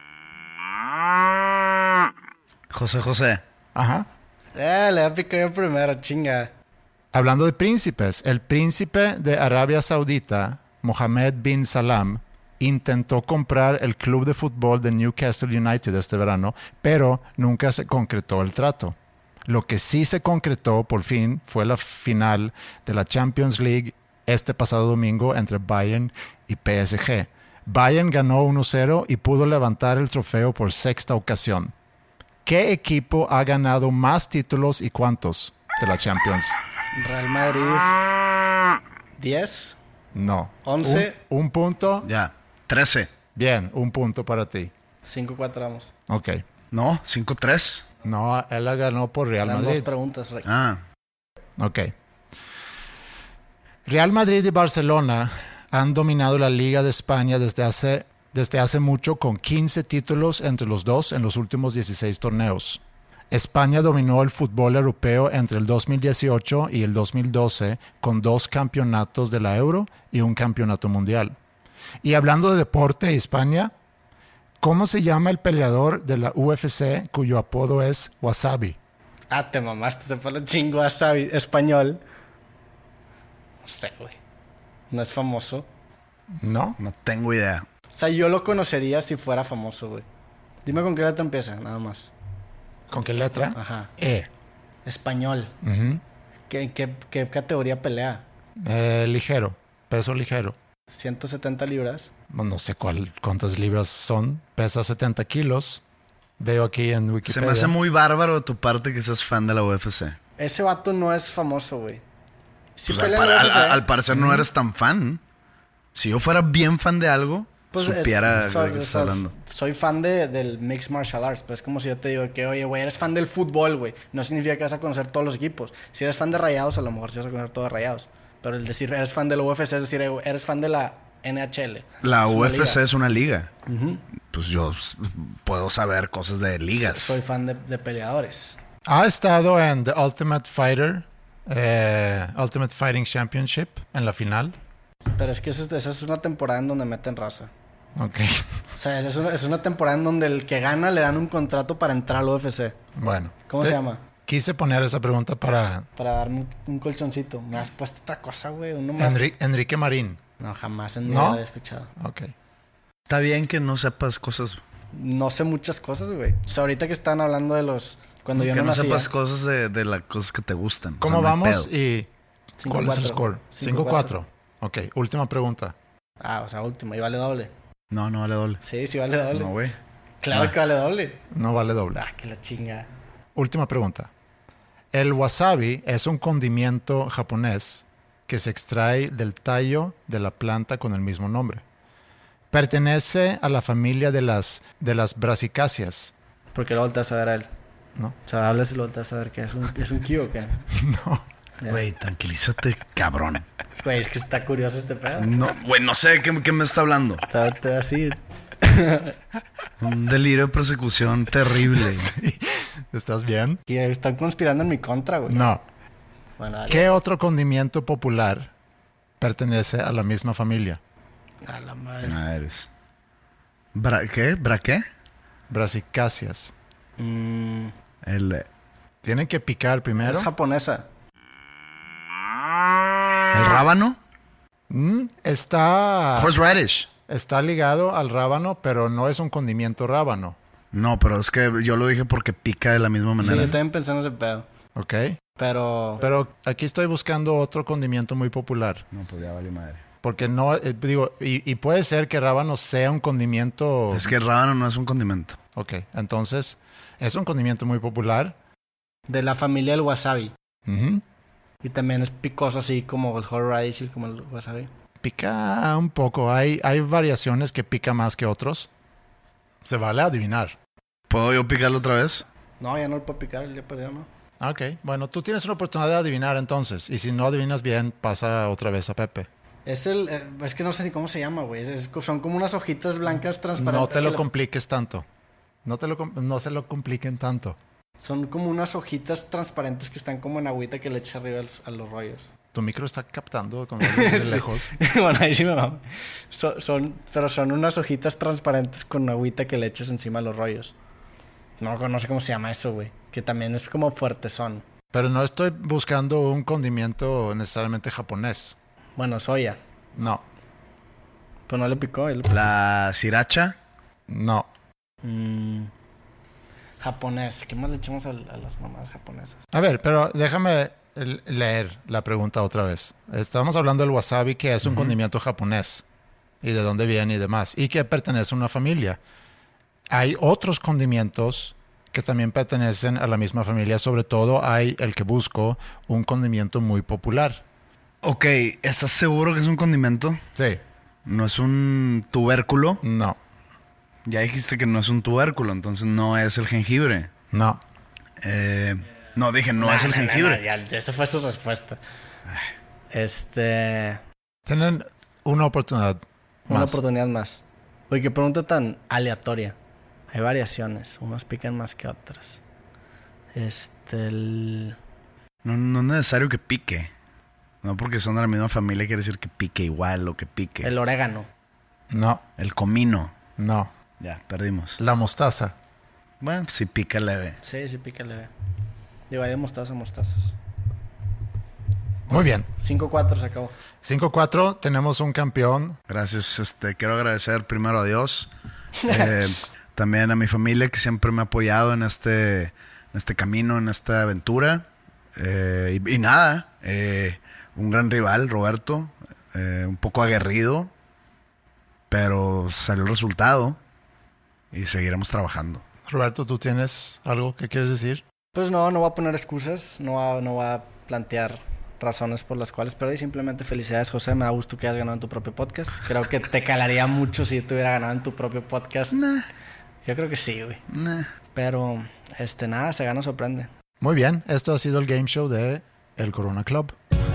José José. Ajá. Eh, le voy a picar yo primero, chinga. Hablando de príncipes, el príncipe de Arabia Saudita, Mohammed bin Salam, intentó comprar el club de fútbol de Newcastle United este verano, pero nunca se concretó el trato. Lo que sí se concretó por fin fue la final de la Champions League este pasado domingo entre Bayern y P S G. Bayern ganó uno cero y pudo levantar el trofeo por sexta ocasión. ¿Qué equipo ha ganado más títulos y cuántos de la Champions? Real Madrid. ¿diez? No. Once. Un, un punto. Ya. trece. Bien, un punto para ti. cinco cuatro vamos. Ok. No, cinco tres. No, él la ganó por Real Eran dos Madrid. preguntas, Rey. Ah. Ok. Real Madrid y Barcelona han dominado la Liga de España desde hace, desde hace mucho con quince títulos entre los dos en los últimos dieciséis torneos. España dominó el fútbol europeo entre el dos mil dieciocho y el dos mil doce con dos campeonatos de la Euro y un campeonato mundial. Y hablando de deporte, España, ¿cómo se llama el peleador de la U F C cuyo apodo es Wasabi? Ah, te mamaste, se fue la chingo a Xavi, español. No sé, güey. No es famoso. ¿No? No tengo idea. O sea, yo lo conocería si fuera famoso, güey. Dime con qué letra empieza, nada más. ¿Con qué letra? Ajá. E. Español. Ujú. ¿Qué, qué, qué categoría pelea? Eh, ligero, peso ligero. ciento setenta libras. Bueno, no sé cuál, cuántas libras son. Pesa setenta kilos. Veo aquí en Se Wikipedia. me hace muy bárbaro de tu parte que seas fan de la U F C. Ese vato no es famoso, güey. Sí Pues al, pelea en par- la al- U F C. al parecer no eres tan fan. Si yo fuera bien fan de algo, Pues es- supiera de soy, qué estás soy- hablando. soy fan de, del Mixed Martial Arts, pero es como si yo te digo que, oye, güey, eres fan del fútbol, güey. No significa que vas a conocer todos los equipos. Si eres fan de Rayados, a lo mejor sí vas a conocer todos Rayados. Pero el decir eres fan de la U F C es decir, eres fan de la N H L. La Es una U F C liga. es una liga. Pues yo s- puedo saber cosas de ligas. Soy fan de, de peleadores. Ha estado en The Ultimate Fighter, eh, Ultimate Fighting Championship, en la final. Pero es que esa, es- esa es una temporada en donde meten raza. Ok. O sea, es una, es una temporada en donde el que gana le dan un contrato para entrar a la U F C. Bueno. ¿Cómo Te- se llama? Quise poner esa pregunta para Para darme un, un colchoncito. Me has puesto otra cosa, güey. Uno más. Enri- Enrique Marín. No, jamás en mi ¿No? vida lo había escuchado. Ok. Está bien que no sepas cosas. No sé muchas cosas, güey. O sea, ahorita que están hablando de los... Cuando yo que no, no nacía. sepas cosas de, de las cosas que te gustan. O ¿Cómo sea, no hay vamos? pedo. Y Cinco, ¿cuál es el cuatro. score? Cinco, cinco cuatro. Ok, última pregunta. Ah, o sea, último. Y vale doble. No, no vale doble. Sí, sí vale doble. No, güey. Claro Ah. que vale doble. No vale doble. Ah, que la chinga. Última pregunta. El wasabi es un condimento japonés que se extrae del tallo de la planta con el mismo nombre. Pertenece a la familia de las, de las brasicáceas. ¿Por qué lo volteas a ver a él? ¿No? O sea, hablas y lo volteas a ver que es un, es un Q o qué. No. Güey, tranquilízate, cabrón. Güey, es que está curioso este pedo. No, güey, no sé de qué, qué me está hablando. Está, está así. Un delirio de persecución terrible. Sí. ¿Estás bien? Y están conspirando en mi contra, güey. No. Bueno, dale. ¿Qué otro condimento popular pertenece a la misma familia? A la madre. Madres. Bra ¿Qué? ¿Bra qué? Brasicáceas. Mm, El, Tienen que picar primero. es japonesa. ¿El rábano? Mm, está, Horseradish. está ligado al rábano, pero no es un condimento rábano. No, pero es que yo lo dije porque pica de la misma Sí, manera. yo también pensé en ese pedo. ¿Ok? Pero... Pero aquí estoy buscando otro condimento muy popular. No, pues ya vale madre. Porque no, eh, digo, y, y puede ser que rábano sea un condimento. Es que el rábano no es un condimento. Ok, entonces es un condimento muy popular. de la familia del wasabi. Ujú. Y también es picoso así como el horseradish y como el wasabi. Pica un poco. Hay, hay variaciones que pica más que otros. Se vale adivinar. ¿Puedo yo picarlo otra vez? No, ya no lo puedo picar, ya perdió, ¿no? Ok, bueno, tú tienes una oportunidad de adivinar entonces. Y si no adivinas bien, pasa otra vez a Pepe. Es el... eh, es que no sé ni cómo se llama, güey. Es- es- son como unas hojitas blancas transparentes. No te que lo le- compliques tanto. No, te lo, com- no se lo compliquen tanto. Son como unas hojitas transparentes que están como en agüita que le echas arriba al- a los rollos. Tu micro está captando con de lejos. Bueno, ahí sí me va. Son, son, pero son unas hojitas transparentes con agüita que le echas encima a los rollos. No, no sé cómo se llama eso, güey. Que también es como fuertezón. Pero no estoy buscando un condimento necesariamente japonés. Bueno, soya. No, Pero no le picó. Él... La sriracha. no. Mm, japonés. ¿Qué más le echamos a, a las mamás japonesas? A ver, pero déjame l- leer la pregunta otra vez. Estamos hablando del wasabi, que es un condimento japonés. Y de dónde viene y demás. Y que pertenece a una familia. Hay otros condimentos que también pertenecen a la misma familia. Sobre todo hay el que busco, un condimento muy popular. Ok, ¿estás seguro que es un condimento? Sí, No es un tubérculo. no, Ya dijiste que no es un tubérculo, entonces no es el jengibre. no. Eh, no, dije, no es el jengibre. ya, esa fue su respuesta. Este... Tienen una oportunidad Una más. oportunidad más. Oye, qué pregunta tan aleatoria. Hay variaciones. Unos pican más que otros. Este... El... No, no es necesario que pique. No porque son de la misma familia quiere decir que pique igual o que pique. el El, orégano. No, comino. no. Ya, perdimos. La mostaza. Bueno, sí pica leve. Sí, sí pica leve. Digo, hay de mostaza, mostazas. Muy bien. cinco cuatro se acabó. cinco cuatro, tenemos un campeón. Gracias, este, quiero agradecer primero a Dios, eh, también a mi familia que siempre me ha apoyado en este, en este camino, en esta aventura. Eh, y, y nada, eh, un gran rival, Roberto, eh, un poco aguerrido, pero salió el resultado y seguiremos trabajando. Roberto, ¿tú tienes algo que quieres decir? Pues no, no voy a poner excusas. No va, no va a plantear razones por las cuales perdí. Simplemente felicidades, José. Me da gusto que hayas ganado en tu propio podcast. Creo que te calaría mucho si te hubiera ganado en tu propio podcast. Nah, Yo creo que sí, güey. nah. Pero, este, nada, se gana o sorprende. Muy bien, esto ha sido el game show de El Corona Club.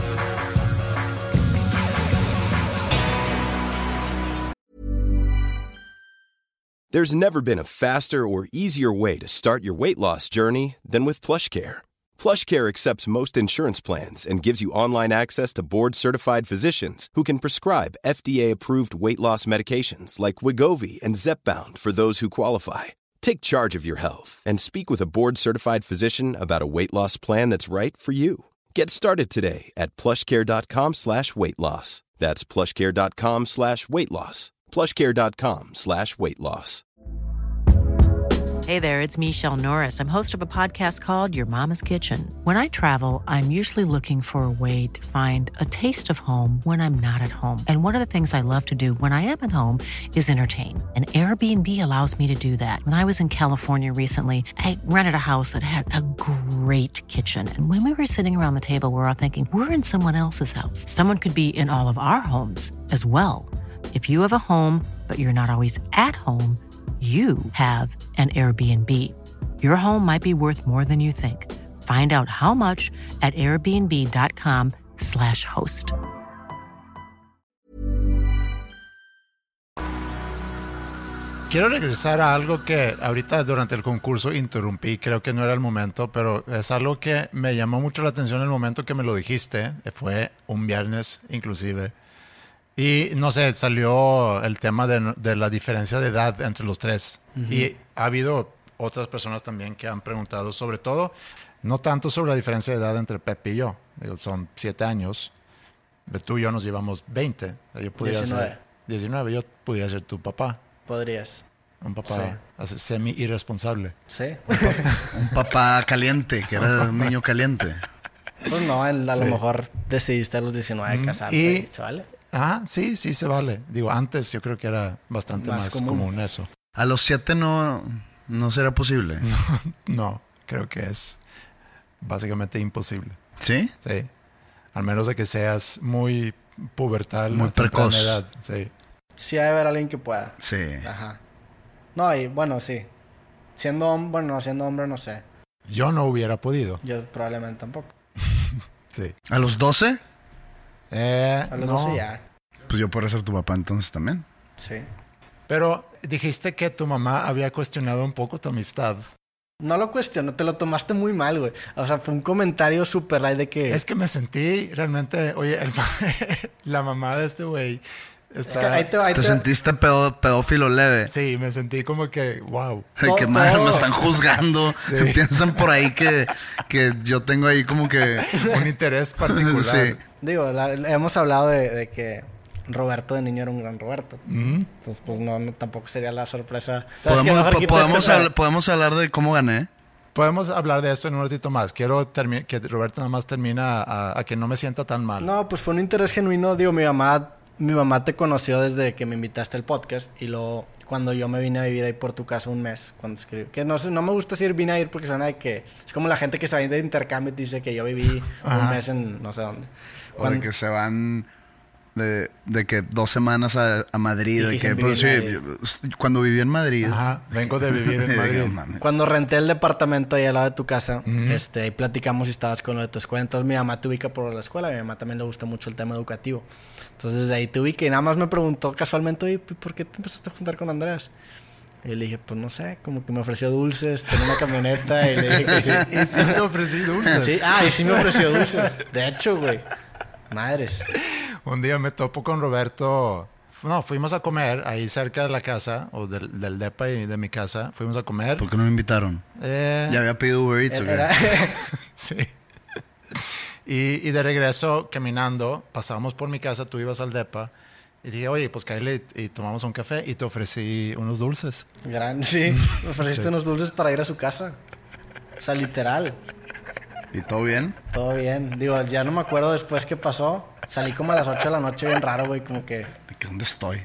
There's never been a faster or easier way to start your weight loss journey than with PlushCare. PlushCare accepts most insurance plans and gives you online access to board-certified physicians who can prescribe F D A-approved weight loss medications like Wegovy and Zepbound for those who qualify. Take charge of your health and speak with a board-certified physician about a weight loss plan that's right for you. Get started today at plushcare.com slash weight loss. That's plushcare.com slash weight loss. plushcare.com slash weight loss. Hey there, it's Michelle Norris. I'm host of a podcast called Your Mama's Kitchen. When I travel, I'm usually looking for a way to find a taste of home when I'm not at home. And one of the things I love to do when I am at home is entertain. And Airbnb allows me to do that. When I was in California recently, I rented a house that had a great kitchen. And when we were sitting around the table, we were all thinking, we're in someone else's house. Someone could be in all of our homes as well. If you have a home, but you're not always at home, you have an Airbnb. Your home might be worth more than you think. Find out how much at airbnb.com slash host. Quiero regresar a algo que ahorita durante el concurso interrumpí, creo que no era el momento, pero es algo que me llamó mucho la atención en el momento que me lo dijiste. Fue un viernes inclusive. Y no sé, salió el tema de, de la diferencia de edad entre los tres. Uh-huh. Y ha habido otras personas también que han preguntado, sobre todo, no tanto sobre la diferencia de edad entre Pepe y yo. Digo, son siete años. Tú y yo nos llevamos veinte. Yo podría diecinueve. ser diecinueve. Yo podría ser tu papá. Podrías. Un papá sí. Semi irresponsable. Sí. Un papá caliente, que era un niño caliente. Pues no, a Sí. lo mejor decidiste a los diecinueve Mm, casarte. y- ¿Se vale? Ah, sí, sí se vale. Digo, antes yo creo que era bastante Más más, común. común. eso. A los siete no, no será posible. No, creo que es básicamente imposible. ¿Sí? Sí. Al menos de que seas muy pubertal. Muy a temprana precoz. edad. Sí. Sí, ha de haber alguien que pueda. Sí. Ajá. No, y bueno, sí. Siendo hombre, bueno, siendo hombre, no sé. Yo no hubiera podido. Yo probablemente tampoco. Sí. ¿A los doce? Eh, A los no. doce ya. Pues yo podría ser tu papá entonces también. Sí. Pero dijiste que tu mamá había cuestionado un poco tu amistad. No lo cuestiono, te lo tomaste muy mal, güey. O sea, fue un comentario súper light de que... Es que me sentí realmente, oye, el- la mamá de este güey Es está... que ahí te, ahí ¿Te te- sentiste pedo- pedófilo leve? Sí, me sentí como que, wow. De que Todo- mal, todo. me están juzgando. Sí. Piensan por ahí que, que yo tengo ahí como que... Un interés particular. Sí. Digo, la- hemos hablado de, de que Roberto de niño era un gran Roberto. Mm. Entonces, pues no, no, tampoco sería la sorpresa. ¿Sabes qué? Podemos, Mejor po- quita podemos, este hablar, podemos hablar de cómo gané. Podemos hablar de esto en un ratito más. Quiero termi- que Roberto nada más termina a, a que no me sienta tan mal. No, pues fue un interés genuino. Digo, mi mamá, mi mamá te conoció desde que me invitaste al podcast. Y luego, cuando yo me vine a vivir ahí por tu casa un mes, cuando escribí. Que no sé, no me gusta decir vine a ir porque suena de que... Es como la gente que se va de intercambio y dice que yo viví Ajá. un mes en no sé dónde. O de Cuando- que se van de, de que dos semanas a, a Madrid. Y De dicen que, pues, sí, vivir en cuando viví en Madrid. Ajá, vengo de vivir en Digo, Madrid. mames. Cuando renté el departamento ahí al lado de tu casa, este, ahí platicamos y estabas con lo de tu escuela. Entonces mi mamá te ubica por la escuela. A mi mamá también le gusta mucho el tema educativo. Entonces desde ahí te ubiqué y nada más me preguntó casualmente, oye, ¿por qué te empezaste a juntar con Andrés? Y le dije, pues no sé, como que me ofreció dulces, tenía una camioneta y le dije que sí. Y sí te ofrecí dulces. Sí, ah, y sí me ofreció dulces. De hecho, güey. Madres. Un día me topo con Roberto. No, fuimos a comer ahí cerca de la casa, o del, del depa y de mi casa. Fuimos a comer. ¿Por qué no me invitaron? Eh, ¿Ya había pedido Uber Eats o qué? Era- Sí. Y, y de regreso, caminando, pasamos por mi casa, tú ibas al depa. Y dije, oye, pues cállate y, y tomamos un café. Y te ofrecí unos dulces. Gran, sí. Me ofreciste unos dulces para ir a su casa. O sea, literal. ¿Y todo bien? Todo bien. Digo, ya no me acuerdo después qué pasó. Salí como a las ocho de la noche bien raro, güey. Como que... ¿De qué dónde estoy?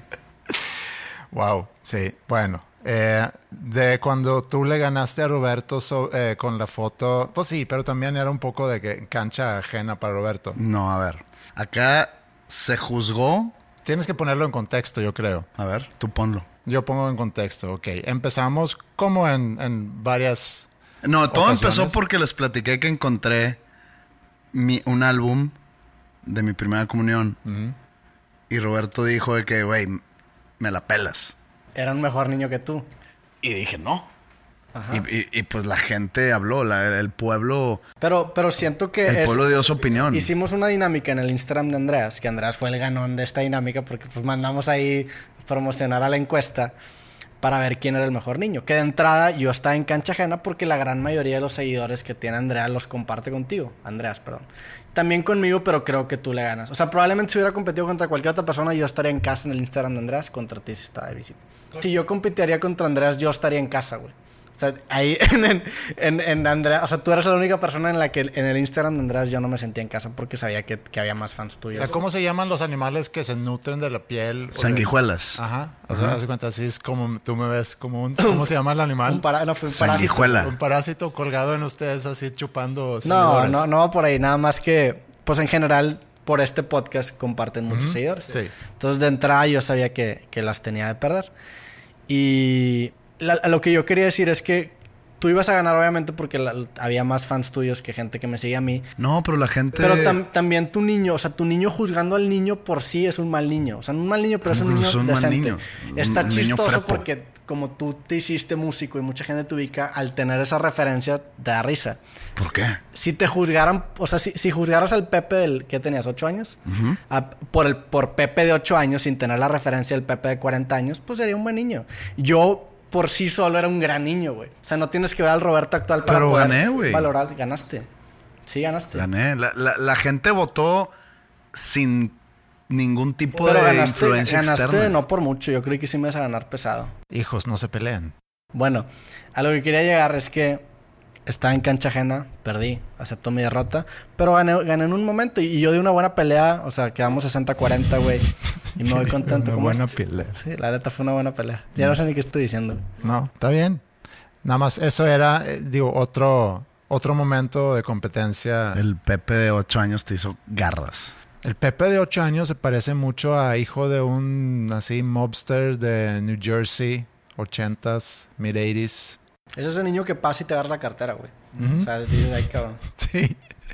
Wow, sí. Bueno, eh, de cuando tú le ganaste a Roberto so- eh, con la foto, pues sí, pero también era un poco de que cancha ajena para Roberto. No, a ver. Acá se juzgó. Tienes que ponerlo en contexto, yo creo. A ver, tú ponlo. Yo pongo en contexto, ok. Empezamos como en, en varias... No, todo ocasiones. empezó porque les platiqué que encontré mi, un álbum de mi primera comunión. Ujú. Y Roberto dijo de que, güey, me la pelas. Era un mejor niño que tú. Y dije, no. Ajá. Y, y- y, pues la gente habló, la- el pueblo, Pero, pero siento que el es- pueblo dio su opinión. hicimos una dinámica en el Instagram de Andreas, que Andreas fue el ganón de esta dinámica porque pues mandamos ahí promocionar a la encuesta para ver quién era el mejor niño. Que de entrada yo estaba en cancha ajena porque la gran mayoría de los seguidores que tiene Andreas los comparte contigo. Andreas, perdón. También conmigo, pero creo que tú le ganas. O sea, probablemente si hubiera competido contra cualquier otra persona, yo estaría en casa en el Instagram de Andreas, contra ti si estaba de visita. Si yo competiría contra Andreas, yo estaría en casa, güey. O sea, ahí en, en, en, en Andreas... O sea, tú eres la única persona en la que en el Instagram de Andreas yo no me sentía en casa porque sabía que, que había más fans tuyos. O sea, ¿cómo se llaman los animales que se nutren de la piel? Sanguijuelas. De... Ajá. O sea, haz de cuenta, así es como tú me ves, como un... ¿Cómo se llama el animal? Un, para, no, fue un Sanguijuela. parásito. Un parásito colgado en ustedes así chupando No, seguidores. no, no va por ahí. Nada más que, pues en general, por este podcast comparten muchos Uh-huh. seguidores. Sí. Entonces, de entrada yo sabía que, que las tenía de perder. Y la, lo que yo quería decir es que tú ibas a ganar, obviamente, porque la, había más fans tuyos que gente que me sigue a mí. No, pero la gente... Pero tam, también tu niño, o sea, tu niño juzgando al niño por sí es un mal niño. O sea, no un mal niño, pero es un niño Es un mal decente. niño. Está Un niño chistoso frepo. porque como tú te hiciste músico y mucha gente te ubica, al tener esa referencia te da risa. ¿Por qué? Si te juzgaran, o sea, si, si juzgaras al Pepe del que tenías ocho años, uh-huh. a, por el por Pepe de ocho años sin tener la referencia del Pepe de cuarenta años, pues sería un buen niño. Yo por sí solo era un gran niño, güey. O sea, no tienes que ver al Roberto actual para Pero poder gané, güey. valorar. Ganaste. Sí, ganaste. Gané. La, la, la gente votó sin ningún tipo Pero de ganaste, influencia ganaste externa. no por mucho. Yo creí que sí me ibas a ganar pesado. Hijos, no se peleen. Bueno, a lo que quería llegar es que estaba en cancha ajena, perdí, acepto mi derrota, pero gané, gané en un momento y yo di una buena pelea, o sea, quedamos sesenta cuarenta, güey, y me voy contento. Una como buena este. pelea. Sí, la neta fue una buena pelea. Ya no sé ni qué estoy diciendo. No, está bien. Nada más, eso era, eh, digo, otro, otro momento de competencia. El Pepe de ocho años te hizo garras. El Pepe de ocho años se parece mucho a hijo de un así mobster de New Jersey, ochentas, mid eighties. Ese es el niño que pasa y te agarra la cartera, güey. Uh-huh. O sea, dices, ay, cabrón. Sí.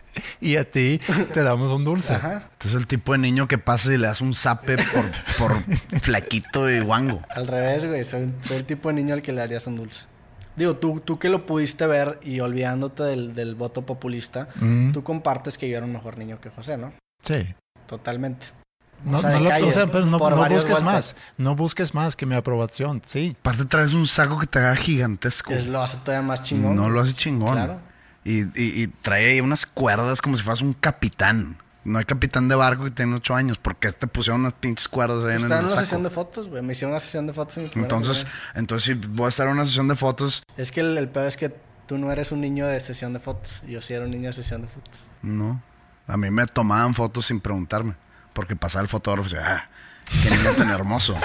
Y a ti te damos un dulce. Ajá. Este es el tipo de niño que pasa y le das un zape por, por flaquito y guango. Al revés, güey. Soy, soy el tipo de niño al que le harías un dulce. Digo, tú, tú que lo pudiste ver y olvidándote del, del voto populista, uh-huh. tú compartes que yo era un mejor niño que José, ¿no? Sí. Totalmente. No, o sea, no, lo, calle, o sea, pero no, no busques vueltas. más. No busques más que mi aprobación. Sí. Aparte traes un saco que te haga gigantesco. Es, lo hace todavía más chingón. No lo hace chingón. Claro. Y, y, y trae ahí unas cuerdas como si fueras un capitán. No hay capitán de barco que tiene ocho años. ¿Por qué te pusieron unas pinches cuerdas ahí en el saco? Estaba en una sesión de fotos, güey. Me hicieron una sesión de fotos en mi primera Entonces, primera. entonces si voy a estar en una sesión de fotos... Es que el, el pedo es que tú no eres un niño de sesión de fotos. Yo sí era un niño de sesión de fotos. No. A mí me tomaban fotos sin preguntarme. Porque pasaba el fotógrafo y decía, ah, qué niño tan hermoso.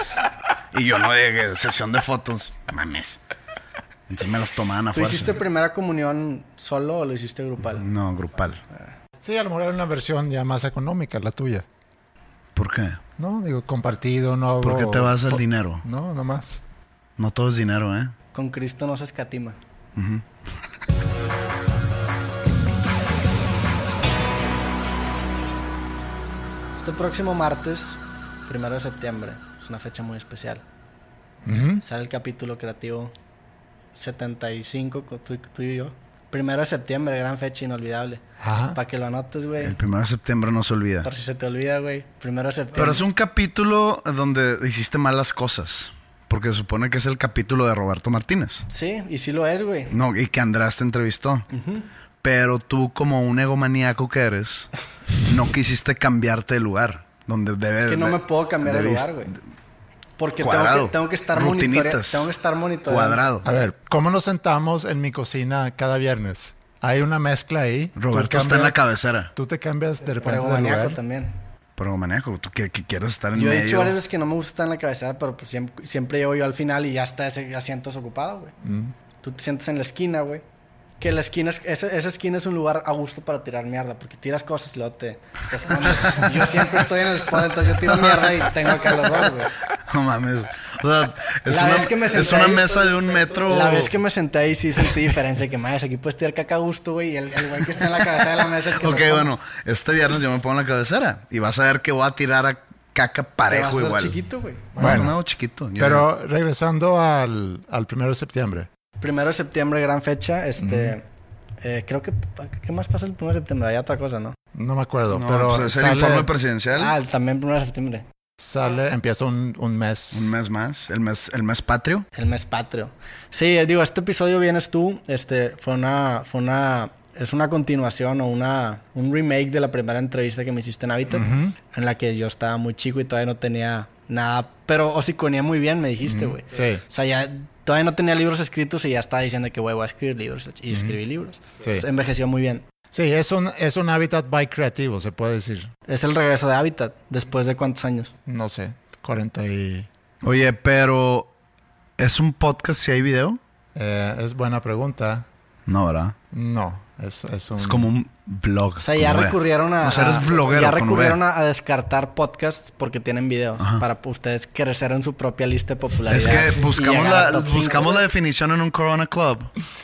Y yo no de sesión de fotos, mames. Entonces me las tomaban a ¿Tú fuerza. hiciste primera comunión solo o lo hiciste grupal? No, grupal. Sí, a lo mejor era una versión ya más económica, la tuya. ¿Por qué? No, digo, compartido, no hago... ¿Por qué te vas al dinero? No, no más. No todo es dinero, ¿eh? Con Cristo no se escatima. Uh-huh. Este próximo martes, primero de septiembre, es una fecha muy especial. Uh-huh. Sale el capítulo creativo setenta y cinco con tú, tú y yo. Primero de septiembre, gran fecha inolvidable. Para que lo anotes, güey. El primero de septiembre no se olvida. Por si se te olvida, güey. Primero de septiembre. Pero es un capítulo donde hiciste malas cosas. Porque se supone que es el capítulo de Roberto Martínez. Sí, y sí lo es, güey. No, y que Andrés te entrevistó. Uh-huh. Pero tú, como un egomaníaco que eres, no quisiste cambiarte de lugar. Donde debes. Es que no de, me puedo cambiar de lugar, güey. Porque cuadrado, tengo que, tengo que estar monitoreando. Tengo que estar monitoreando. Cuadrado. A ver, ¿cómo nos sentamos en mi cocina cada viernes? Hay una mezcla ahí. Roberto está en la cabecera. Tú te cambias de repente Pero de lugar. también. Pero maníaco, tú que, que quieres estar en yo medio. Yo he dicho varias veces que no me gusta estar en la cabecera, pero pues siempre, siempre llego yo al final y ya está ese asiento ocupado, güey. Mm. Tú te sientas en la esquina, güey. Que la esquina es, esa, esa esquina es un lugar a gusto para tirar mierda, porque tiras cosas y luego te, te escondes. Yo siempre estoy en el spot, entonces yo tiro mierda y tengo acá los dos, güey. No mames. O sea, es, la una, vez que me es una ahí, mesa de un metro. La vez que me senté ahí sí sentí diferencia. Que más, aquí puedes tirar caca a gusto, güey. Y el, el güey que está en la cabeza de la mesa. Es que ok, bueno, este viernes yo me pongo en la cabecera y vas a ver que voy a tirar a caca parejo vas a igual. chiquito, güey. Bueno, no, chiquito. Pero no. regresando al, al primero de septiembre. Primero de septiembre, gran fecha. Este. Mm. Eh, creo que... ¿Qué más pasa el primero de septiembre? Hay otra cosa, ¿no? No me acuerdo, no, pero... Pues es el sale, informe presidencial. Ah, también el primero de septiembre. Sale, empieza un, un mes. Un mes más. El mes, el mes patrio. El mes patrio. Sí, digo, este episodio vienes tú. Este, fue una... Fue una... Es una continuación o una... Un remake de la primera entrevista que me hiciste en Habitat. Uh-huh. En la que yo estaba muy chico y todavía no tenía nada... Pero hociconía muy bien, me dijiste, güey. Uh-huh. Sí. O sea, ya... todavía no tenía libros escritos y ya estaba diciendo que, güey, voy a escribir libros. Y escribí mm. libros. Sí. Entonces, envejeció muy bien. Sí, es un, es un Habitat by creativo, se puede decir. Es el regreso de Habitat. ¿Después de cuántos años? No sé, cuarenta y... Oye, pero... ¿es un podcast si hay video? Eh, es buena pregunta. No, ¿verdad? No, es, es un... Es como un vlog. O sea, ya recurrieron a... O sea, eres vloguero. Ya recurrieron a, a descartar podcasts porque tienen videos. Ajá. Para ustedes crecer en su propia lista de popularidad. Es que buscamos, la, buscamos la definición en un Corona Club.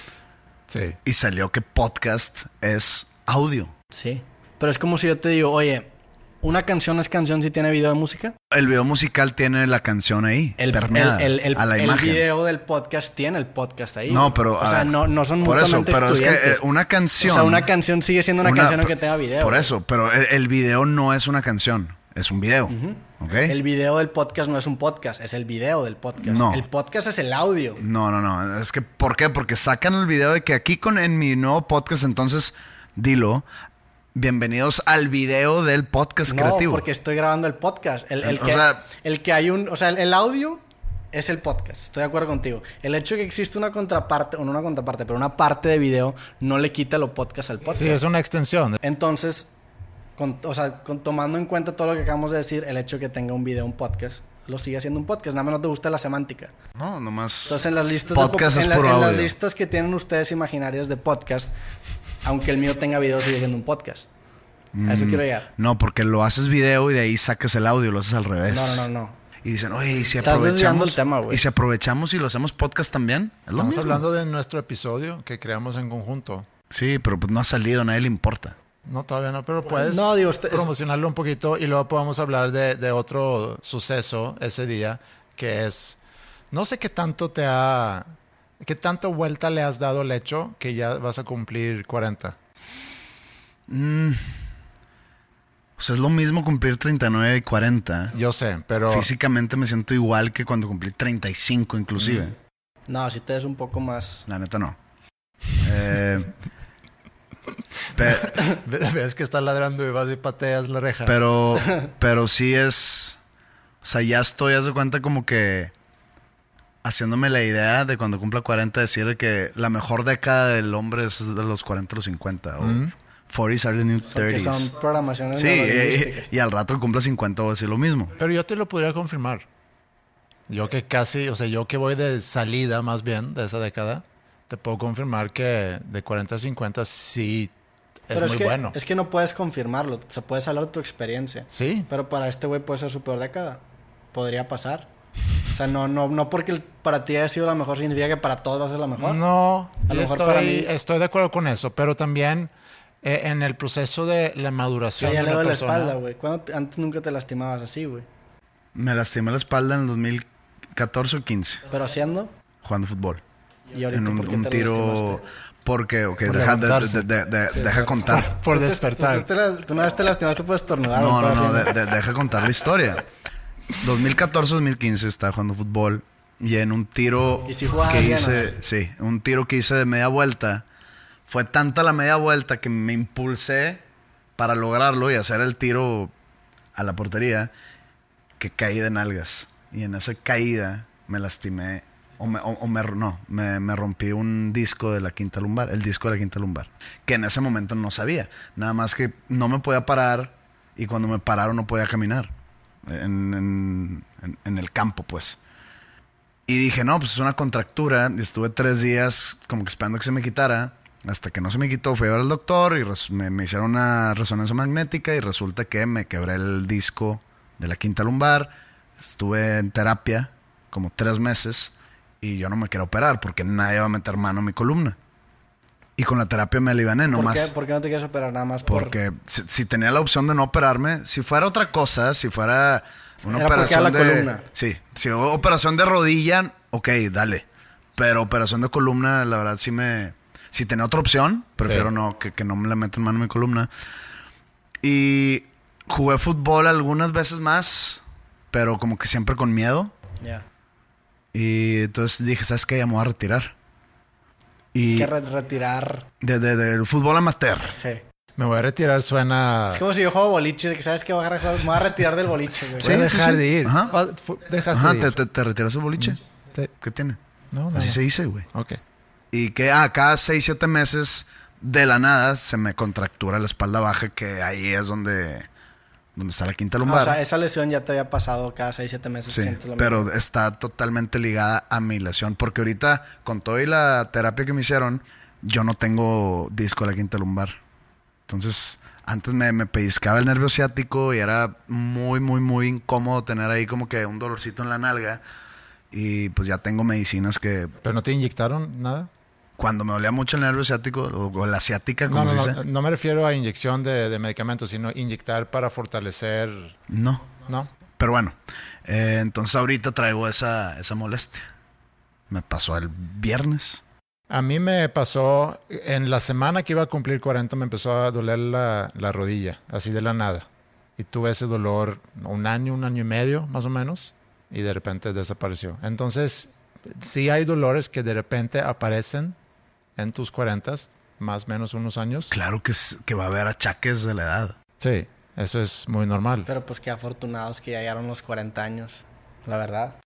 Sí. Y salió que podcast es audio. Sí. Pero es como si yo te digo, oye, ¿una canción es canción si tiene video de música? El video musical tiene la canción ahí, el, permeada el, el, el, a la imagen. El video del podcast tiene el podcast ahí. No, pero... O sea, ver, no, no son por mutuamente eso, pero estudiantes. es que eh, una canción... O sea, una canción sigue siendo una, una canción aunque tenga video. Por eso, pero el, el video no es una canción, es un video. Uh-huh. ¿Okay? El video del podcast no es un podcast, es el video del podcast. No. El podcast es el audio. No, no, no. Es que, ¿por qué? Porque sacan el video de que aquí con en mi nuevo podcast, entonces, dilo... Bienvenidos al video del podcast no, creativo. No, porque estoy grabando el podcast. El, el, o que, sea, el que hay un... O sea, el, el audio es el podcast. Estoy de acuerdo contigo. El hecho de que existe una contraparte, o no una contraparte, pero una parte de video no le quita lo podcast al podcast. Sí, es una extensión. Entonces, con, o sea, con, tomando en cuenta todo lo que acabamos de decir, el hecho de que tenga un video, un podcast, lo sigue haciendo un podcast. Nada más no te gusta la semántica. No, nomás... Entonces, en las listas, podcast de, es en, la, puro en audio. las listas que tienen ustedes imaginarias de podcast, aunque el mío tenga video, sigue siendo un podcast. A eso quiero llegar. No, porque lo haces video y de ahí sacas el audio, lo haces al revés. No, no, no, no. Y dicen, oye, ¿y si Estás aprovechamos? El tema, ¿Y si aprovechamos y lo hacemos podcast también? ¿Es Estamos lo hablando de nuestro episodio que creamos en conjunto. Sí, pero pues no ha salido, a nadie le importa. No, todavía no, pero puedes no, digo, usted, promocionarlo un poquito y luego podemos hablar de, de otro suceso ese día, que es, no sé qué tanto te ha, qué tanta vuelta le has dado el hecho que ya vas a cumplir cuarenta. Mm. O sea, es lo mismo cumplir treinta y nueve y cuarenta. Yo sé, pero... Físicamente me siento igual que cuando cumplí treinta y cinco inclusive. Mm. No, si te ves un poco más... La neta no. Eh, pe- Ves que estás ladrando y vas y pateas la reja. Pero, pero sí es... O sea, ya estoy, haz de cuenta como que... haciéndome la idea de cuando cumpla cuarenta decir que la mejor década del hombre es de los cuarenta a los cincuenta. Mm. O cuarenta are the new thirties. Porque son programaciones. Sí, eh, y al rato cumpla cincuenta voy a decir lo mismo. Pero yo te lo podría confirmar. Yo que casi, o sea, yo que voy de salida más bien de esa década, te puedo confirmar que de cuarenta a cincuenta sí es pero muy es que, bueno. Es que no puedes confirmarlo, se puede hablar de tu experiencia. Sí. Pero para este güey puede ser su peor década. Podría pasar. O sea, no, no, no porque para ti haya sido la mejor significa que para todos va a ser la mejor. No, a lo mejor estoy, para mí... estoy de acuerdo con eso, pero también eh, en el proceso de la maduración o sea, ya de le una doy persona. la espalda, güey. Antes nunca te lastimabas así, güey. Me lastimé la espalda en el dos mil catorce o quince. ¿Pero haciendo? Jugando fútbol. ¿Y ahorita en un, por qué un te tiro... lastimaste? Porque, ok, por deja, de, de, de, de, sí, deja por, contar. Por, por despertar. Tú, tú, tú, tú una vez te lastimaste, puedes estornudar. No, no, no, de, de, deja contar la historia. dos mil catorce dos mil quince estaba jugando fútbol y en un tiro ¿Y si que bien, hice, no? sí, un tiro que hice de media vuelta, fue tanta la media vuelta que me impulsé para lograrlo y hacer el tiro a la portería que caí de nalgas. Y en esa caída me lastimé, o me, o, o me no, me, me rompí un disco de la quinta lumbar, el disco de la quinta lumbar, que en ese momento no sabía. Nada más que no me podía parar y cuando me pararon no podía caminar en, en, en, en el campo, pues. Y dije, no, pues es una contractura. Y estuve tres días como que esperando que se me quitara. Hasta que no se me quitó, fui a ver al doctor y res- me, me hicieron una resonancia magnética y resulta que me quebré el disco de la quinta lumbar. Estuve en terapia como tres meses y yo no me quiero operar porque nadie va a meter mano en mi columna. Y con la terapia me aliviané ¿Por nomás. qué, ¿Por qué no te quieres operar nada más? Por... Porque si, si tenía la opción de no operarme, si fuera otra cosa, si fuera una Era porque operación era la de... columna. Sí, si operación de rodilla, ok, dale. Pero operación de columna, la verdad sí me... Si tenía otra opción, prefiero sí. no, que, que no me le metan mano en mi columna. Y jugué fútbol algunas veces más, pero como que siempre con miedo. Ya. Yeah. Y entonces dije, ¿sabes qué? Ya me voy a retirar. Y que re- retirar. De, de, del fútbol amateur. Sí. Me voy a retirar, suena... Es como si yo juego boliche, de que sabes que voy a, me voy a retirar del boliche, güey. Voy a dejar sí. de ir. Ajá. Dejaste Ajá, de ir. ¿te, te, te retiras del boliche? Sí. ¿Qué tiene? No, no. Así se dice, güey. Ok. Y que ah, cada seis, siete meses de la nada se me contractura la espalda baja, que ahí es donde, donde está la quinta lumbar. Ah, o sea, esa lesión ya te había pasado cada seis, siete meses. Sí, sientes lo pero mismo. está totalmente ligada a mi lesión. Porque ahorita, con todo y la terapia que me hicieron, yo no tengo disco de la quinta lumbar. Entonces, antes me, me pellizcaba el nervio ciático y era muy, muy, muy incómodo tener ahí como que un dolorcito en la nalga. Y pues ya tengo medicinas que ¿Pero no te inyectaron nada? cuando me dolía mucho el nervio ciático o, o la ciática, como No, se no, dice. no, no me refiero a inyección de, de medicamentos, sino inyectar para fortalecer... No. ¿No? Pero bueno, eh, entonces ahorita traigo esa, esa molestia. Me pasó el viernes. A mí me pasó, en la semana que iba a cumplir cuarenta, me empezó a doler la, la rodilla, así de la nada. Y tuve ese dolor un año, un año y medio, más o menos, y de repente desapareció. Entonces, sí hay dolores que de repente aparecen en tus cuarentas, más o menos unos años. Claro que, es- que va a haber achaques de la edad. Sí, eso es muy normal. Pero pues qué afortunados que ya llegaron los cuarenta años. La verdad.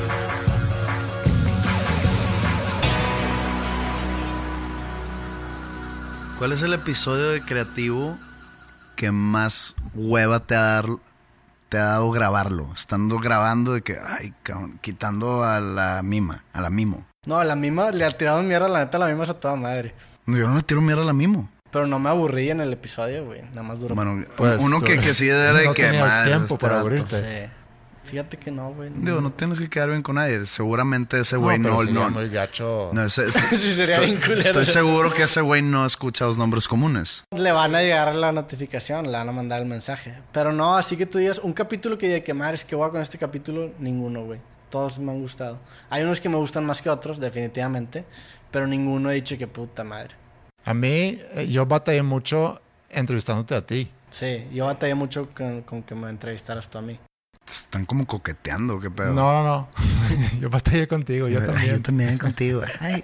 ¿Cuál es el episodio de Creativo que más hueva te ha, dar, te ha dado grabarlo? Estando grabando de que, ay, cabrón, quitando a la mima, a la mimo. No, la misma, le ha tirado mierda, la neta, la misma es a toda madre. No, yo no le tiro mierda a la mimo. Pero no me aburrí en el episodio, güey. Nada más duró. Bueno, Pues, uno tú- que, que sí era de no que tenías madre, tiempo este para vato. aburrirte. Sí. Fíjate que no, güey. Digo, no tienes que quedar bien con nadie. Seguramente ese güey pero no, sería no, muy gacho. no, ese- ese- Sí, sería estoy, bien culero. estoy seguro que ese güey no escucha los nombres comunes. Le van a llegar la notificación, le van a mandar el mensaje. Pero no, así que tú digas, un capítulo que diga que madre, es que voy con este capítulo, ninguno, güey. Todos me han gustado. Hay unos que me gustan más que otros, definitivamente. Pero ninguno he dicho que puta madre. A mí, eh, yo batallé mucho entrevistándote a ti. Sí, yo batallé mucho con, con que me entrevistaras tú a mí. Están como coqueteando, qué pedo. No, no, no. Yo batallé contigo, yo Ay, también. yo también contigo. Ay.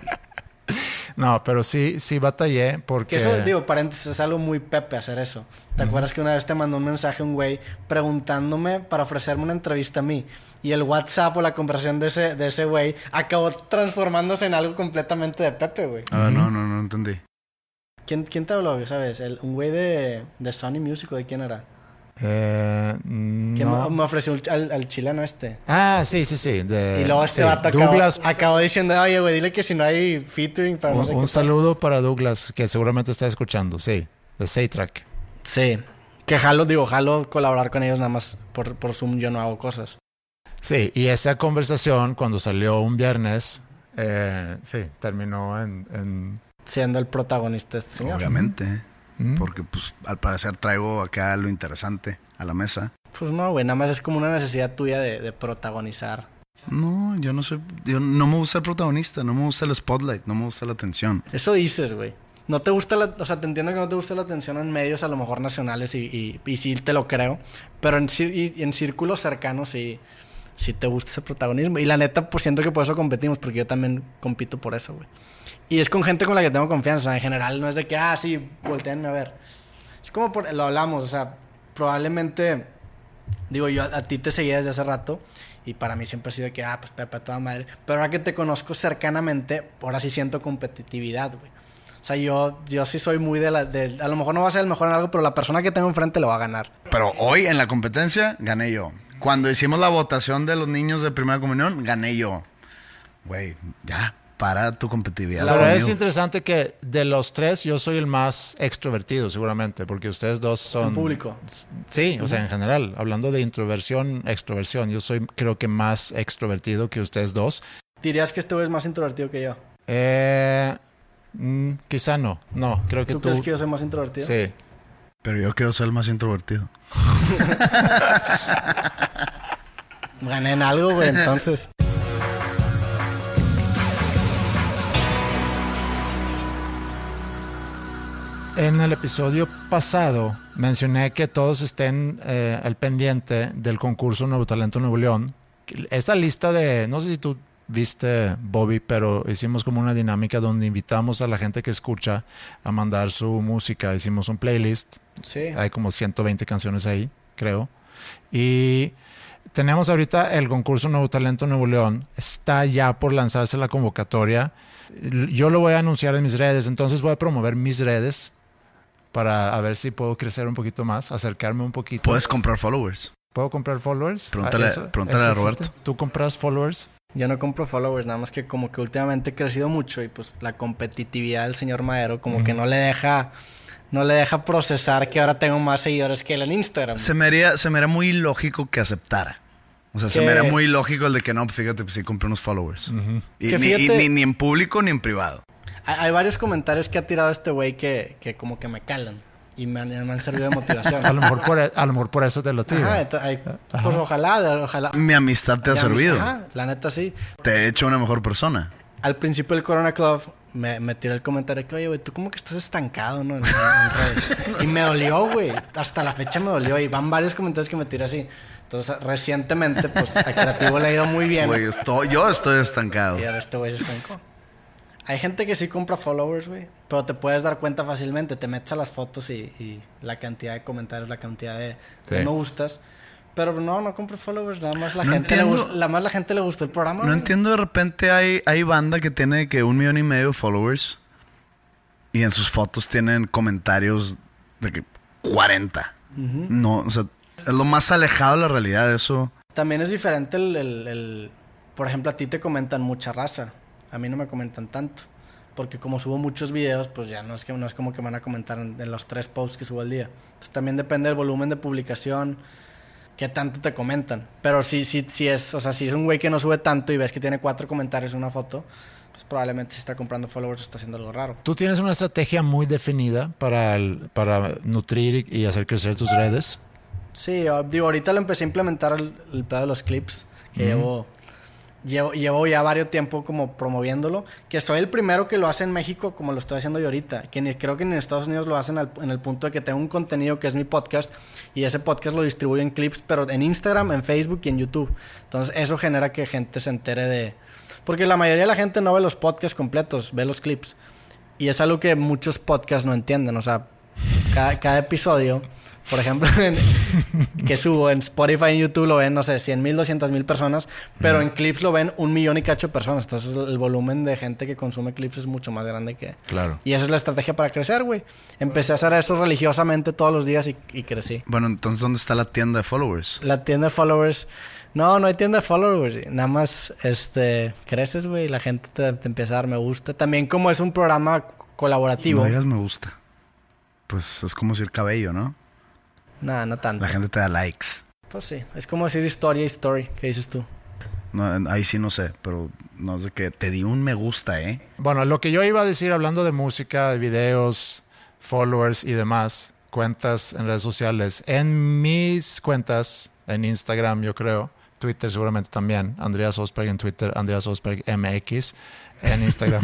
No, pero sí, sí batallé porque... Que eso, digo, paréntesis, es algo muy Pepe hacer eso. ¿Te acuerdas que una vez te mandó un mensaje un güey preguntándome para ofrecerme una entrevista a mí? Y el WhatsApp o la conversación de ese de ese güey acabó transformándose en algo completamente de Pepe, güey. Ah, no, no, no entendí. ¿Quién, quién te habló, sabes? El, un güey de, de Sony Music, ¿o de quién era? Eh, ¿Quién no. me, me ofreció un- al, al chileno este? Ah, sí, sí, sí. de- Y luego este sí, vato acabó, Douglas, acabó diciendo, oye, güey, dile que si no hay featuring para no un, sé un qué. saludo para Douglas, que seguramente está escuchando, sí, de Saytrack. Sí. Que jalo, digo, jalo colaborar con ellos nada más por, por Zoom, yo no hago cosas. Sí, y esa conversación, cuando salió un viernes, eh, sí, terminó en... en- Siendo el protagonista este señor. Obviamente. ¿Mm? Porque, pues, al parecer traigo acá lo interesante a la mesa. Pues no, güey, nada más es como una necesidad tuya de, de protagonizar. No, yo no soy... Yo no me gusta el protagonista, no me gusta el spotlight, no me gusta la atención. Eso dices, güey. No te gusta la... O sea, te entiendo que no te gusta la atención en medios a lo mejor nacionales y, y, y sí te lo creo. Pero en, cir- y en círculos cercanos sí, sí te gusta ese protagonismo. Y la neta, pues siento que por eso competimos, porque yo también compito por eso, güey. Y es con gente con la que tengo confianza. O sea, en general no es de que, ah, sí, volteenme a ver. Es como por, lo hablamos, o sea, probablemente... Digo, yo a, a ti te seguía desde hace rato y para mí siempre ha sido que, ah, pues Pepe, a toda madre. Pero ahora que te conozco cercanamente, ahora sí siento competitividad, güey. O sea, yo, yo sí soy muy de la... De, a lo mejor no va a ser el mejor en algo, pero la persona que tengo enfrente lo va a ganar. Pero hoy en la competencia gané yo. Cuando hicimos la votación de los niños de primera comunión, gané yo. Güey, ya, para tu competitividad. La verdad es conmigo. interesante que de los tres yo soy el más extrovertido seguramente, porque ustedes dos son... En público. Sí, o sea, en general, hablando de introversión, extroversión, yo soy creo que más extrovertido que ustedes dos. ¿Dirías que este güey es más introvertido que yo? Eh, mm, quizá no, no, creo que ¿Tú, tú... crees que yo soy más introvertido? Sí. Pero yo quiero ser el más introvertido. Gané en algo, güey, entonces. En el episodio pasado mencioné que todos estén eh, al pendiente del concurso Nuevo Talento Nuevo León. Esta lista de, no sé si tú viste, Bobby, pero hicimos como una dinámica donde invitamos a la gente que escucha a mandar su música. Hicimos un playlist. Sí. Hay como ciento veinte canciones ahí, creo. Y tenemos ahorita el concurso Nuevo Talento Nuevo León. Está ya por lanzarse la convocatoria. Yo lo voy a anunciar en mis redes, entonces voy a promover mis redes para a ver si puedo crecer un poquito más, acercarme un poquito. Puedes comprar followers. ¿Puedo comprar followers? Pregúntale, ¿Eso, pregúntale eso a Roberto. existe? ¿Tú compras followers? Yo no compro followers, nada más que como que últimamente he crecido mucho y pues la competitividad del señor Madero como mm. que no le deja no le deja procesar que ahora tengo más seguidores que él en Instagram. Se me haría, se me haría muy ilógico que aceptara. O sea, ¿Qué? se me haría muy ilógico el de que no, pues fíjate, pues sí compré unos followers. Uh-huh. Y, ni, fíjate, y ni, ni en público ni en privado. Hay, hay varios comentarios que ha tirado este güey que, que como que me calan. Y me han, me han servido de motivación. A lo mejor por, a lo mejor por eso te lo tiro. Ajá, hay, pues ojalá, ojalá. Mi amistad te ha servido. Ajá, la neta sí. Te he hecho una mejor persona. Al principio del Corona Club me, me tiró el comentario que, oye, güey, tú como que estás estancado, ¿no? En, en redes. Y me dolió, güey. Hasta la fecha me dolió. Y van varios comentarios que me tiré así. Entonces, recientemente, pues, a Creativo le ha ido muy bien. Güey, estoy, yo estoy estancado. Y ahora este güey se estancó. Hay gente que sí compra followers, güey, pero te puedes dar cuenta fácilmente. Te metes a las fotos y, y la cantidad de comentarios, la cantidad de, sí. de me gustas. Pero no, no compro followers. Nada más la, no gente, le gust- la más la gente le gustó el programa. No güey. entiendo, de repente hay, hay banda que tiene que un millón y medio de followers y en sus fotos tienen comentarios de que cuarenta. Uh-huh. No, o sea, es lo más alejado de la realidad de eso. También es diferente el, el, el... Por ejemplo, a ti te comentan mucha raza. A mí no me comentan tanto. Porque como subo muchos videos, pues ya no es, que, no es como que me van a comentar en, en los tres posts que subo al día. Entonces también depende del volumen de publicación, qué tanto te comentan. Pero si, si, si es, o sea, si es un güey que no sube tanto y ves que tiene cuatro comentarios en una foto, pues probablemente si está comprando followers está haciendo algo raro. ¿Tú tienes una estrategia muy definida para, el, para nutrir y hacer crecer tus redes? Sí, digo, ahorita lo empecé a implementar el, el pedo de los clips, que mm. llevo... Llevo, llevo ya varios tiempo como promoviéndolo. Que soy el primero que lo hace en México como lo estoy haciendo yo ahorita. Que ni, creo que en Estados Unidos lo hacen al, en el punto de que tengo un contenido que es mi podcast. Y ese podcast lo distribuyo en clips, pero en Instagram, en Facebook y en YouTube. Entonces eso genera que gente se entere de... Porque la mayoría de la gente no ve los podcasts completos, ve los clips. Y es algo que muchos podcasts no entienden. O sea, cada, cada episodio... Por ejemplo, en, que subo en Spotify y en YouTube lo ven, no sé, cien mil, doscientas mil personas, pero mm. en clips lo ven un millón y cacho de personas. Entonces el volumen de gente que consume clips es mucho más grande que... Claro. Y esa es la estrategia para crecer, güey. Empecé a hacer eso religiosamente todos los días y, y crecí. Bueno, entonces, ¿dónde está la tienda de followers? La tienda de followers... No, no hay tienda de followers, güey. Nada más, este... creces, güey, y la gente te, te empieza a dar me gusta. También como es un programa colaborativo... No digas me gusta. Pues es como decir cabello, ¿no? No, no tanto. La gente te da likes. Pues sí, es como decir historia y story. ¿Qué dices tú? No, ahí sí no sé, pero no sé qué. Te di un me gusta, ¿eh? Bueno, lo que yo iba a decir hablando de música, de videos, followers y demás, cuentas en redes sociales. En mis cuentas, en Instagram yo creo, Twitter seguramente también, Andreas Osberg en Twitter, Andreas Osberg M X. En Instagram.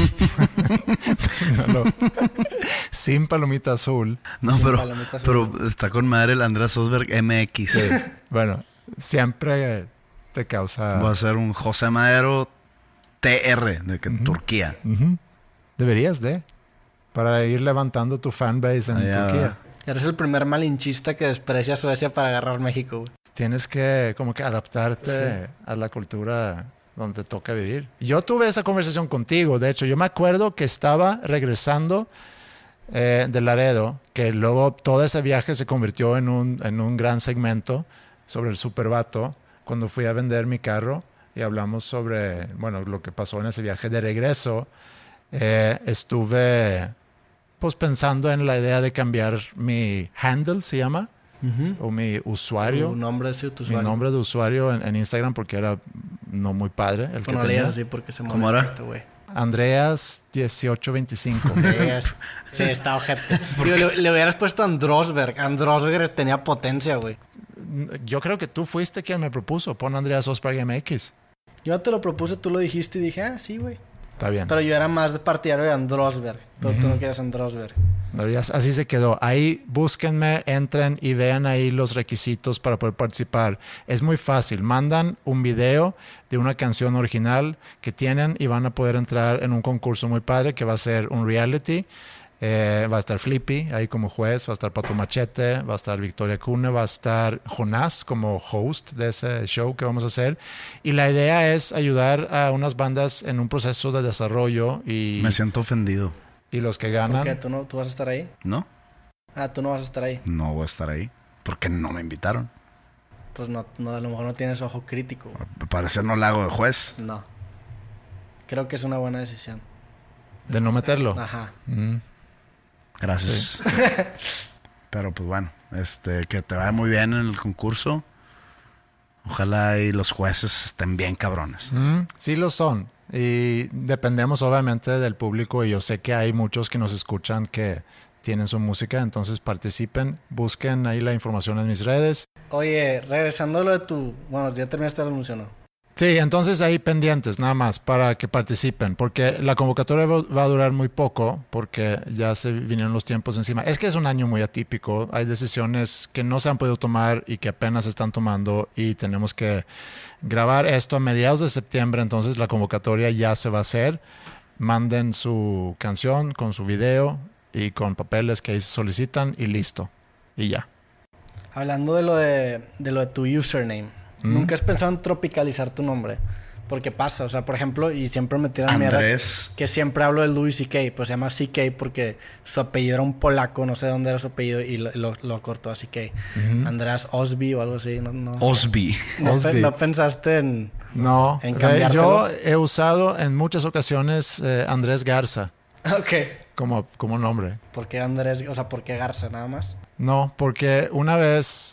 no, no. Sin palomita azul. No, Sin pero, palomita azul. pero está con madre el Andreas Osberg M X. Sí. Bueno, siempre te causa... Va a ser un José Madero T R de que, uh-huh. Turquía. Uh-huh. Deberías de. Para ir levantando tu fanbase en Allá. Turquía. Eres el primer malinchista que desprecia a Suecia para agarrar México, güey. Tienes que como que adaptarte sí. a la cultura... donde toca vivir. Yo tuve esa conversación contigo. De hecho, yo me acuerdo que estaba regresando eh, de Laredo, que luego todo ese viaje se convirtió en un, en un gran segmento sobre el Supervato, cuando fui a vender mi carro y hablamos sobre, bueno, lo que pasó en ese viaje de regreso. Eh, estuve pues pensando en la idea de cambiar mi handle, se llama, uh-huh. o mi usuario. Tu nombre, sí, tu usuario. Mi nombre de usuario en, en Instagram, porque era no muy padre el que no tenía. leías así porque se molesta este güey. Andreas dieciocho veinticinco. Andreas. Sí, está ojete. Le, le hubieras puesto Androsberg. Androsberg tenía potencia, güey. Yo creo que tú fuiste quien me propuso. Pon Andreas Osberg M X. Yo te lo propuse, tú lo dijiste y dije, ah, sí, güey. Está bien. Pero yo era más de partidario de Androsberg. Pero uh-huh. tú no quieres Androsberg. Así se quedó. Ahí búsquenme, entren y vean ahí los requisitos para poder participar. Es muy fácil. Mandan un video de una canción original que tienen y van a poder entrar en un concurso muy padre que va a ser un reality Eh, va a estar Flippy ahí como juez, va a estar Pato Machete, va a estar Victoria Cune, va a estar Jonás como host de ese show que vamos a hacer. Y la idea es ayudar a unas bandas en un proceso de desarrollo y... Me siento ofendido. Y los que ganan... ¿Por qué? ¿Tú, no, ¿Tú vas a estar ahí? ¿No? Ah, tú no vas a estar ahí. No voy a estar ahí. Porque no me invitaron. Pues no, no, a lo mejor no tienes ojo crítico. Al parecer no la hago de juez. No. Creo que es una buena decisión. De no meterlo. Ajá. Mm. Gracias. Sí. Pero pues bueno, este, que te vaya muy bien en el concurso. Ojalá y los jueces estén bien cabrones. Mm, sí lo son. Y dependemos obviamente del público. Y yo sé que hay muchos que nos escuchan que tienen su música. Entonces participen. Busquen ahí la información en mis redes. Oye, regresando a lo de tu... Bueno, ya terminaste el anuncio, ¿no? Sí, entonces ahí pendientes nada más para que participen, porque la convocatoria va a durar muy poco, porque ya se vinieron los tiempos encima. Es que es un año muy atípico, hay decisiones que no se han podido tomar y que apenas se están tomando y tenemos que grabar esto a mediados de septiembre, entonces la convocatoria ya se va a hacer. Manden su canción con su video y con papeles que ahí se solicitan y listo, y ya. Hablando de lo de, de, lo de tu username. ¿Mm? ¿Nunca has pensado en tropicalizar tu nombre? Porque pasa, o sea, por ejemplo, y siempre me tiran mierda que siempre hablo de Louis C K, pues se llama C K porque su apellido era un polaco, no sé dónde era su apellido y lo, lo, lo cortó a C K. Uh-huh. Andreas Osby o algo así. No, no, Osby. No, Osby. ¿No pensaste en, no, en cambiártelo? Yo he usado en muchas ocasiones eh, Andrés Garza. Ok. Como, como nombre. ¿Por qué Andrés? O sea, ¿por qué Garza nada más? No, porque una vez...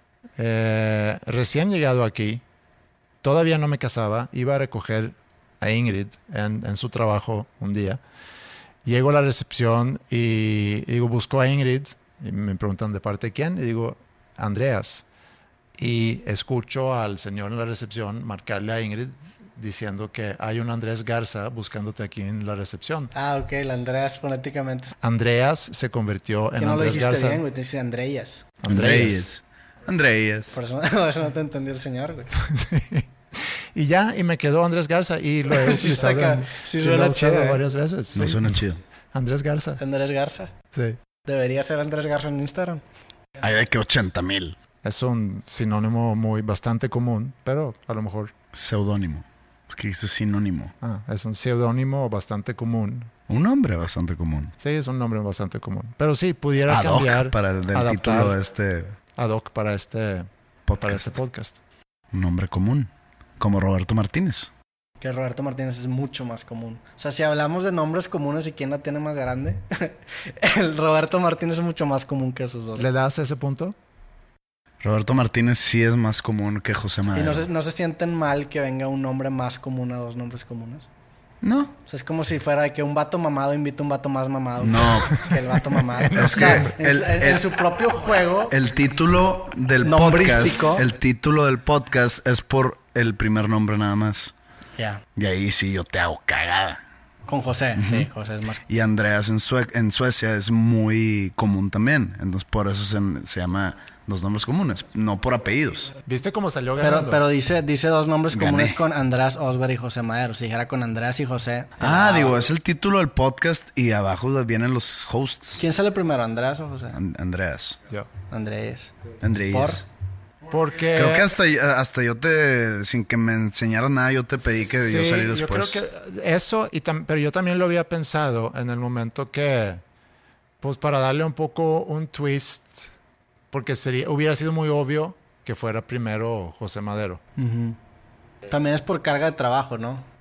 Eh, recién llegado aquí, todavía no me casaba, iba a recoger a Ingrid en, en su trabajo un día. Llego a la recepción y digo, busco a Ingrid y me preguntan de parte de quién y digo, Andreas. Y escucho al señor en la recepción marcarle a Ingrid diciendo que hay un Andrés Garza buscándote aquí en la recepción. Ah, ok, el Andreas fonéticamente. Andreas se convirtió en que no Andrés lo dijiste Garza. bien, güey, te dice Andreas. Andreas. Andreas. Por eso, por eso no te entendió el señor, güey. Y ya, y me quedó Andrés Garza y lo he utilizado, sí, en, sí, sí, lo he usado chido, varias veces. No sí. suena chido. Andrés Garza. Andrés Garza. Sí. Debería ser Andrés Garza en Instagram. Hay de que ochenta mil. Es un sinónimo muy bastante común, pero a lo mejor... Seudónimo. Es que dice sinónimo. Ah, es un seudónimo bastante común. Un nombre bastante común. Sí, es un nombre bastante común. Pero sí, pudiera ad hoc cambiar... para el del título de este... Ad hoc para este... Podcast. Para este podcast. Un nombre común, como Roberto Martínez. Que Roberto Martínez es mucho más común. O sea, si hablamos de nombres comunes y quién la tiene más grande, el Roberto Martínez es mucho más común que esos dos. ¿Le das ese punto? Roberto Martínez sí es más común que José Madero. ¿Y no se, no se sienten mal que venga un nombre más común a dos nombres comunes? No. O sea, es como si fuera que un vato mamado invita a un vato más mamado. No. Que el vato mamado. Es o sea, que en, el, en, el, en su propio juego. El título del podcast. El título del podcast es por el primer nombre nada más. Ya. Yeah. Y ahí sí yo te hago cagada. Con José, uh-huh. Sí, José es más. Y Andreas en, Sue- en Suecia es muy común también. Entonces por eso se, se llama los nombres comunes, no por apellidos. ¿Viste cómo salió ganando? Pero, pero dice, dice dos nombres Gané. comunes con András Osberg y José Madero. Si dijera con András y José. Ah, ah, digo, es el título del podcast y abajo vienen los hosts. ¿Quién sale primero, András o José? And- Andreas. Yo. Andrés. Sí. Andrés. ¿Por? Porque... Creo que hasta, hasta yo te, sin que me enseñara nada, yo te pedí que sí, yo saliera después. Yo creo que eso, y tam- pero yo también lo había pensado en el momento que, pues para darle un poco un twist, porque sería, hubiera sido muy obvio que fuera primero José Madero. Uh-huh. También es por carga de trabajo, ¿no?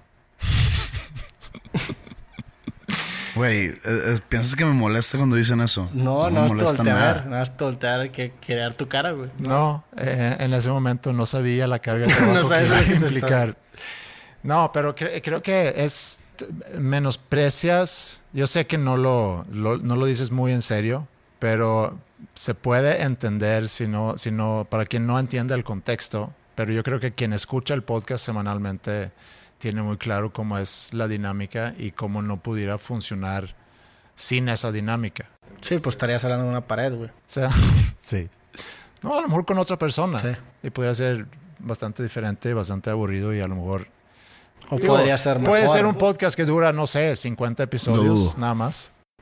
Güey, eh, eh, ¿piensas que me molesta cuando dicen eso? No, no, no me es molesta voltear, nada. no es voltear que querer tu cara, güey. No, eh, en ese momento no sabía la carga de trabajo no que iba a que implicar. No, pero cre- creo que es menosprecias. Yo sé que no lo, lo, no lo dices muy en serio, pero se puede entender si no, si no, para quien no entiende el contexto. Pero yo creo que quien escucha el podcast semanalmente tiene muy claro cómo es la dinámica y cómo no pudiera funcionar sin esa dinámica. Sí, pues estarías hablando de una pared, güey. O sea, sí. No, a lo mejor con otra persona. Sí. Y podría ser bastante diferente, bastante aburrido y a lo mejor... O digo, podría ser mejor. Puede ser un podcast que dura, no sé, cincuenta episodios, no. nada más.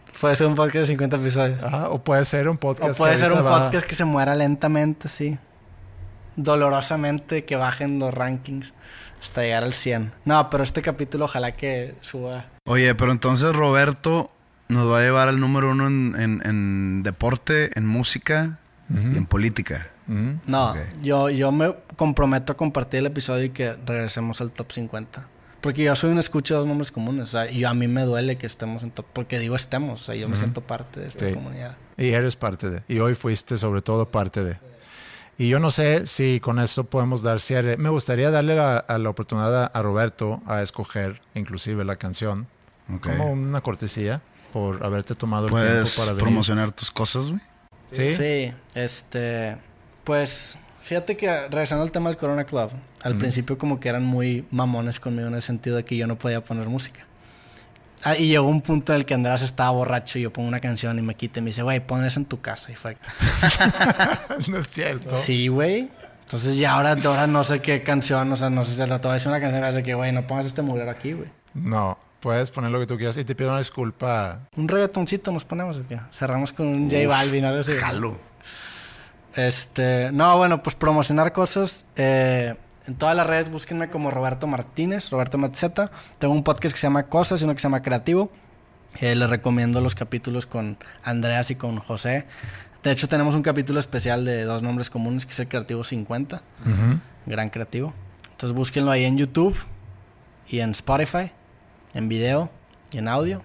Puede ser un podcast de cincuenta episodios. Ajá, o puede ser un podcast O puede que ser un ahorita va- podcast que se muera lentamente, sí. Dolorosamente, que bajen los rankings hasta llegar al cien. No, pero este capítulo ojalá que suba. Oye, pero entonces Roberto nos va a llevar al número uno en, en, en deporte, en música Ujú. y en política. Ujú. No, Ok. yo, yo me comprometo a compartir el episodio y que regresemos al top cincuenta. Porque yo soy un escucha de dos nombres comunes. O sea, y a mí me duele que estemos en top. Porque digo estemos. O sea, yo me Ujú. siento parte de esta Sí. comunidad. Y eres parte de. Y hoy fuiste sobre todo parte de. Y yo no sé si con esto podemos dar cierre. Me gustaría darle la, a la oportunidad a, a Roberto a escoger inclusive la canción. Ok. Como una cortesía por haberte tomado el ¿Puedes tiempo para venir. promocionar tus cosas, güey? ¿Sí? Sí, este... Pues... Fíjate que regresando al tema del Corona Club, al Ujú. principio como que eran muy mamones conmigo en el sentido de que yo no podía poner música. Ah, y llegó un punto en el que Andrés estaba borracho y yo pongo una canción y me quita y me dice, güey, pon eso en tu casa. Y fue, No es cierto. sí, güey. Entonces ya ahora, ahora no sé qué canción, o sea, no sé si la te voy a decir una canción que hace que, güey, no pongas este mugrero aquí, güey. No, puedes poner lo que tú quieras y te pido una disculpa. Un reggaetoncito nos ponemos, ¿o qué? Cerramos con un J Balvin, algo así. Jalo. Este, no, bueno, pues promocionar cosas. Eh, en todas las redes búsquenme como Roberto Martínez, Roberto Matzeta. Tengo un podcast que se llama Cosas y uno que se llama Creativo. Eh, les recomiendo los capítulos con Andreas y con José. De hecho, tenemos un capítulo especial de dos nombres comunes que es el Creativo cincuenta. Ujú. Gran creativo. Entonces búsquenlo ahí en YouTube y en Spotify, en video y en audio.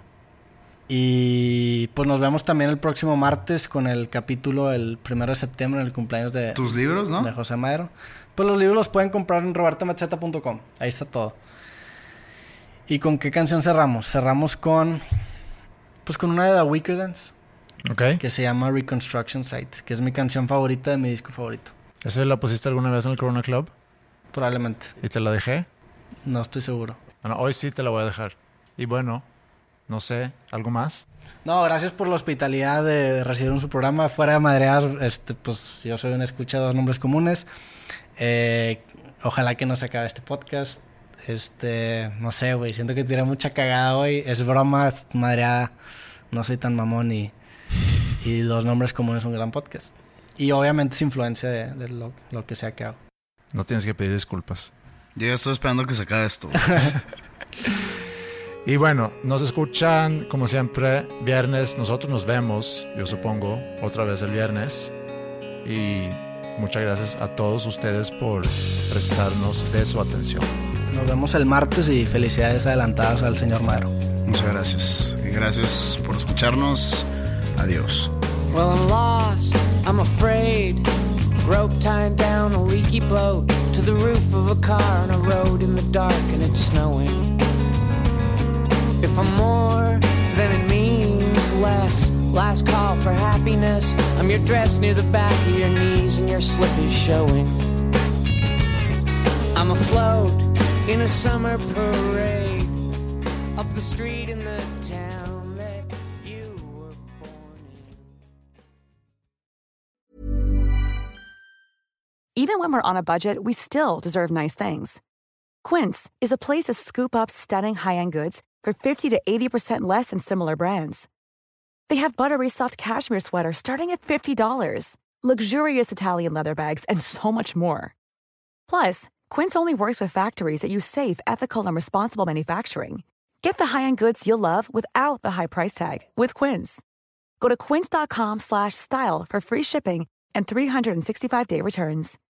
Y pues nos vemos también el próximo martes con el capítulo el primero de septiembre en el cumpleaños de, Tus libros, ¿no? de José Madero. Pues los libros los pueden comprar en roberto metzeta punto com. Ahí está todo. ¿Y con qué canción cerramos? Cerramos con... Pues con una de The Weeknd's Ok. que se llama Reconstruction Site, que es mi canción favorita de mi disco favorito. ¿Esa la pusiste alguna vez en el Corona Club? Probablemente. ¿Y te la dejé? No estoy seguro. Bueno, hoy sí te la voy a dejar. Y bueno, no sé, ¿algo más? No, gracias por la hospitalidad de recibir en su programa. Fuera de madreadas, este, pues yo soy un escucha de dos nombres comunes. Eh, ojalá que no se acabe este podcast. Este, no sé, güey, siento que tiré mucha cagada hoy. Es broma, es madreada. No soy tan mamón y, y Dos Nombres Comunes es un gran podcast. Y obviamente es influencia de, de lo, lo que sea que hago. No tienes que pedir disculpas. Yo ya estoy esperando que se acabe esto. Y bueno, nos escuchan como siempre viernes. Nosotros nos vemos, yo supongo, otra vez el viernes. Y muchas gracias a todos ustedes por prestarnos de su atención. Nos vemos el martes y felicidades adelantadas al señor Madero. Muchas gracias. Y gracias por escucharnos. Adiós. Well, I'm lost, I'm afraid. Rope tied down a leaky boat to the roof of a car on a road in the dark and it's snowing. If I'm more, then it means less. Last call for happiness. I'm your dress near the back of your knees and your slip is showing. I'm afloat in a summer parade up the street in the town that you were born in. Even when we're on a budget, we still deserve nice things. Quince is a place to scoop up stunning high-end goods for fifty to eighty percent less than similar brands. They have buttery soft cashmere sweaters starting at fifty dollars, luxurious Italian leather bags, and so much more. Plus, Quince only works with factories that use safe, ethical, and responsible manufacturing. Get the high-end goods you'll love without the high price tag with Quince. Go to quince.com slash style for free shipping and three sixty-five day returns.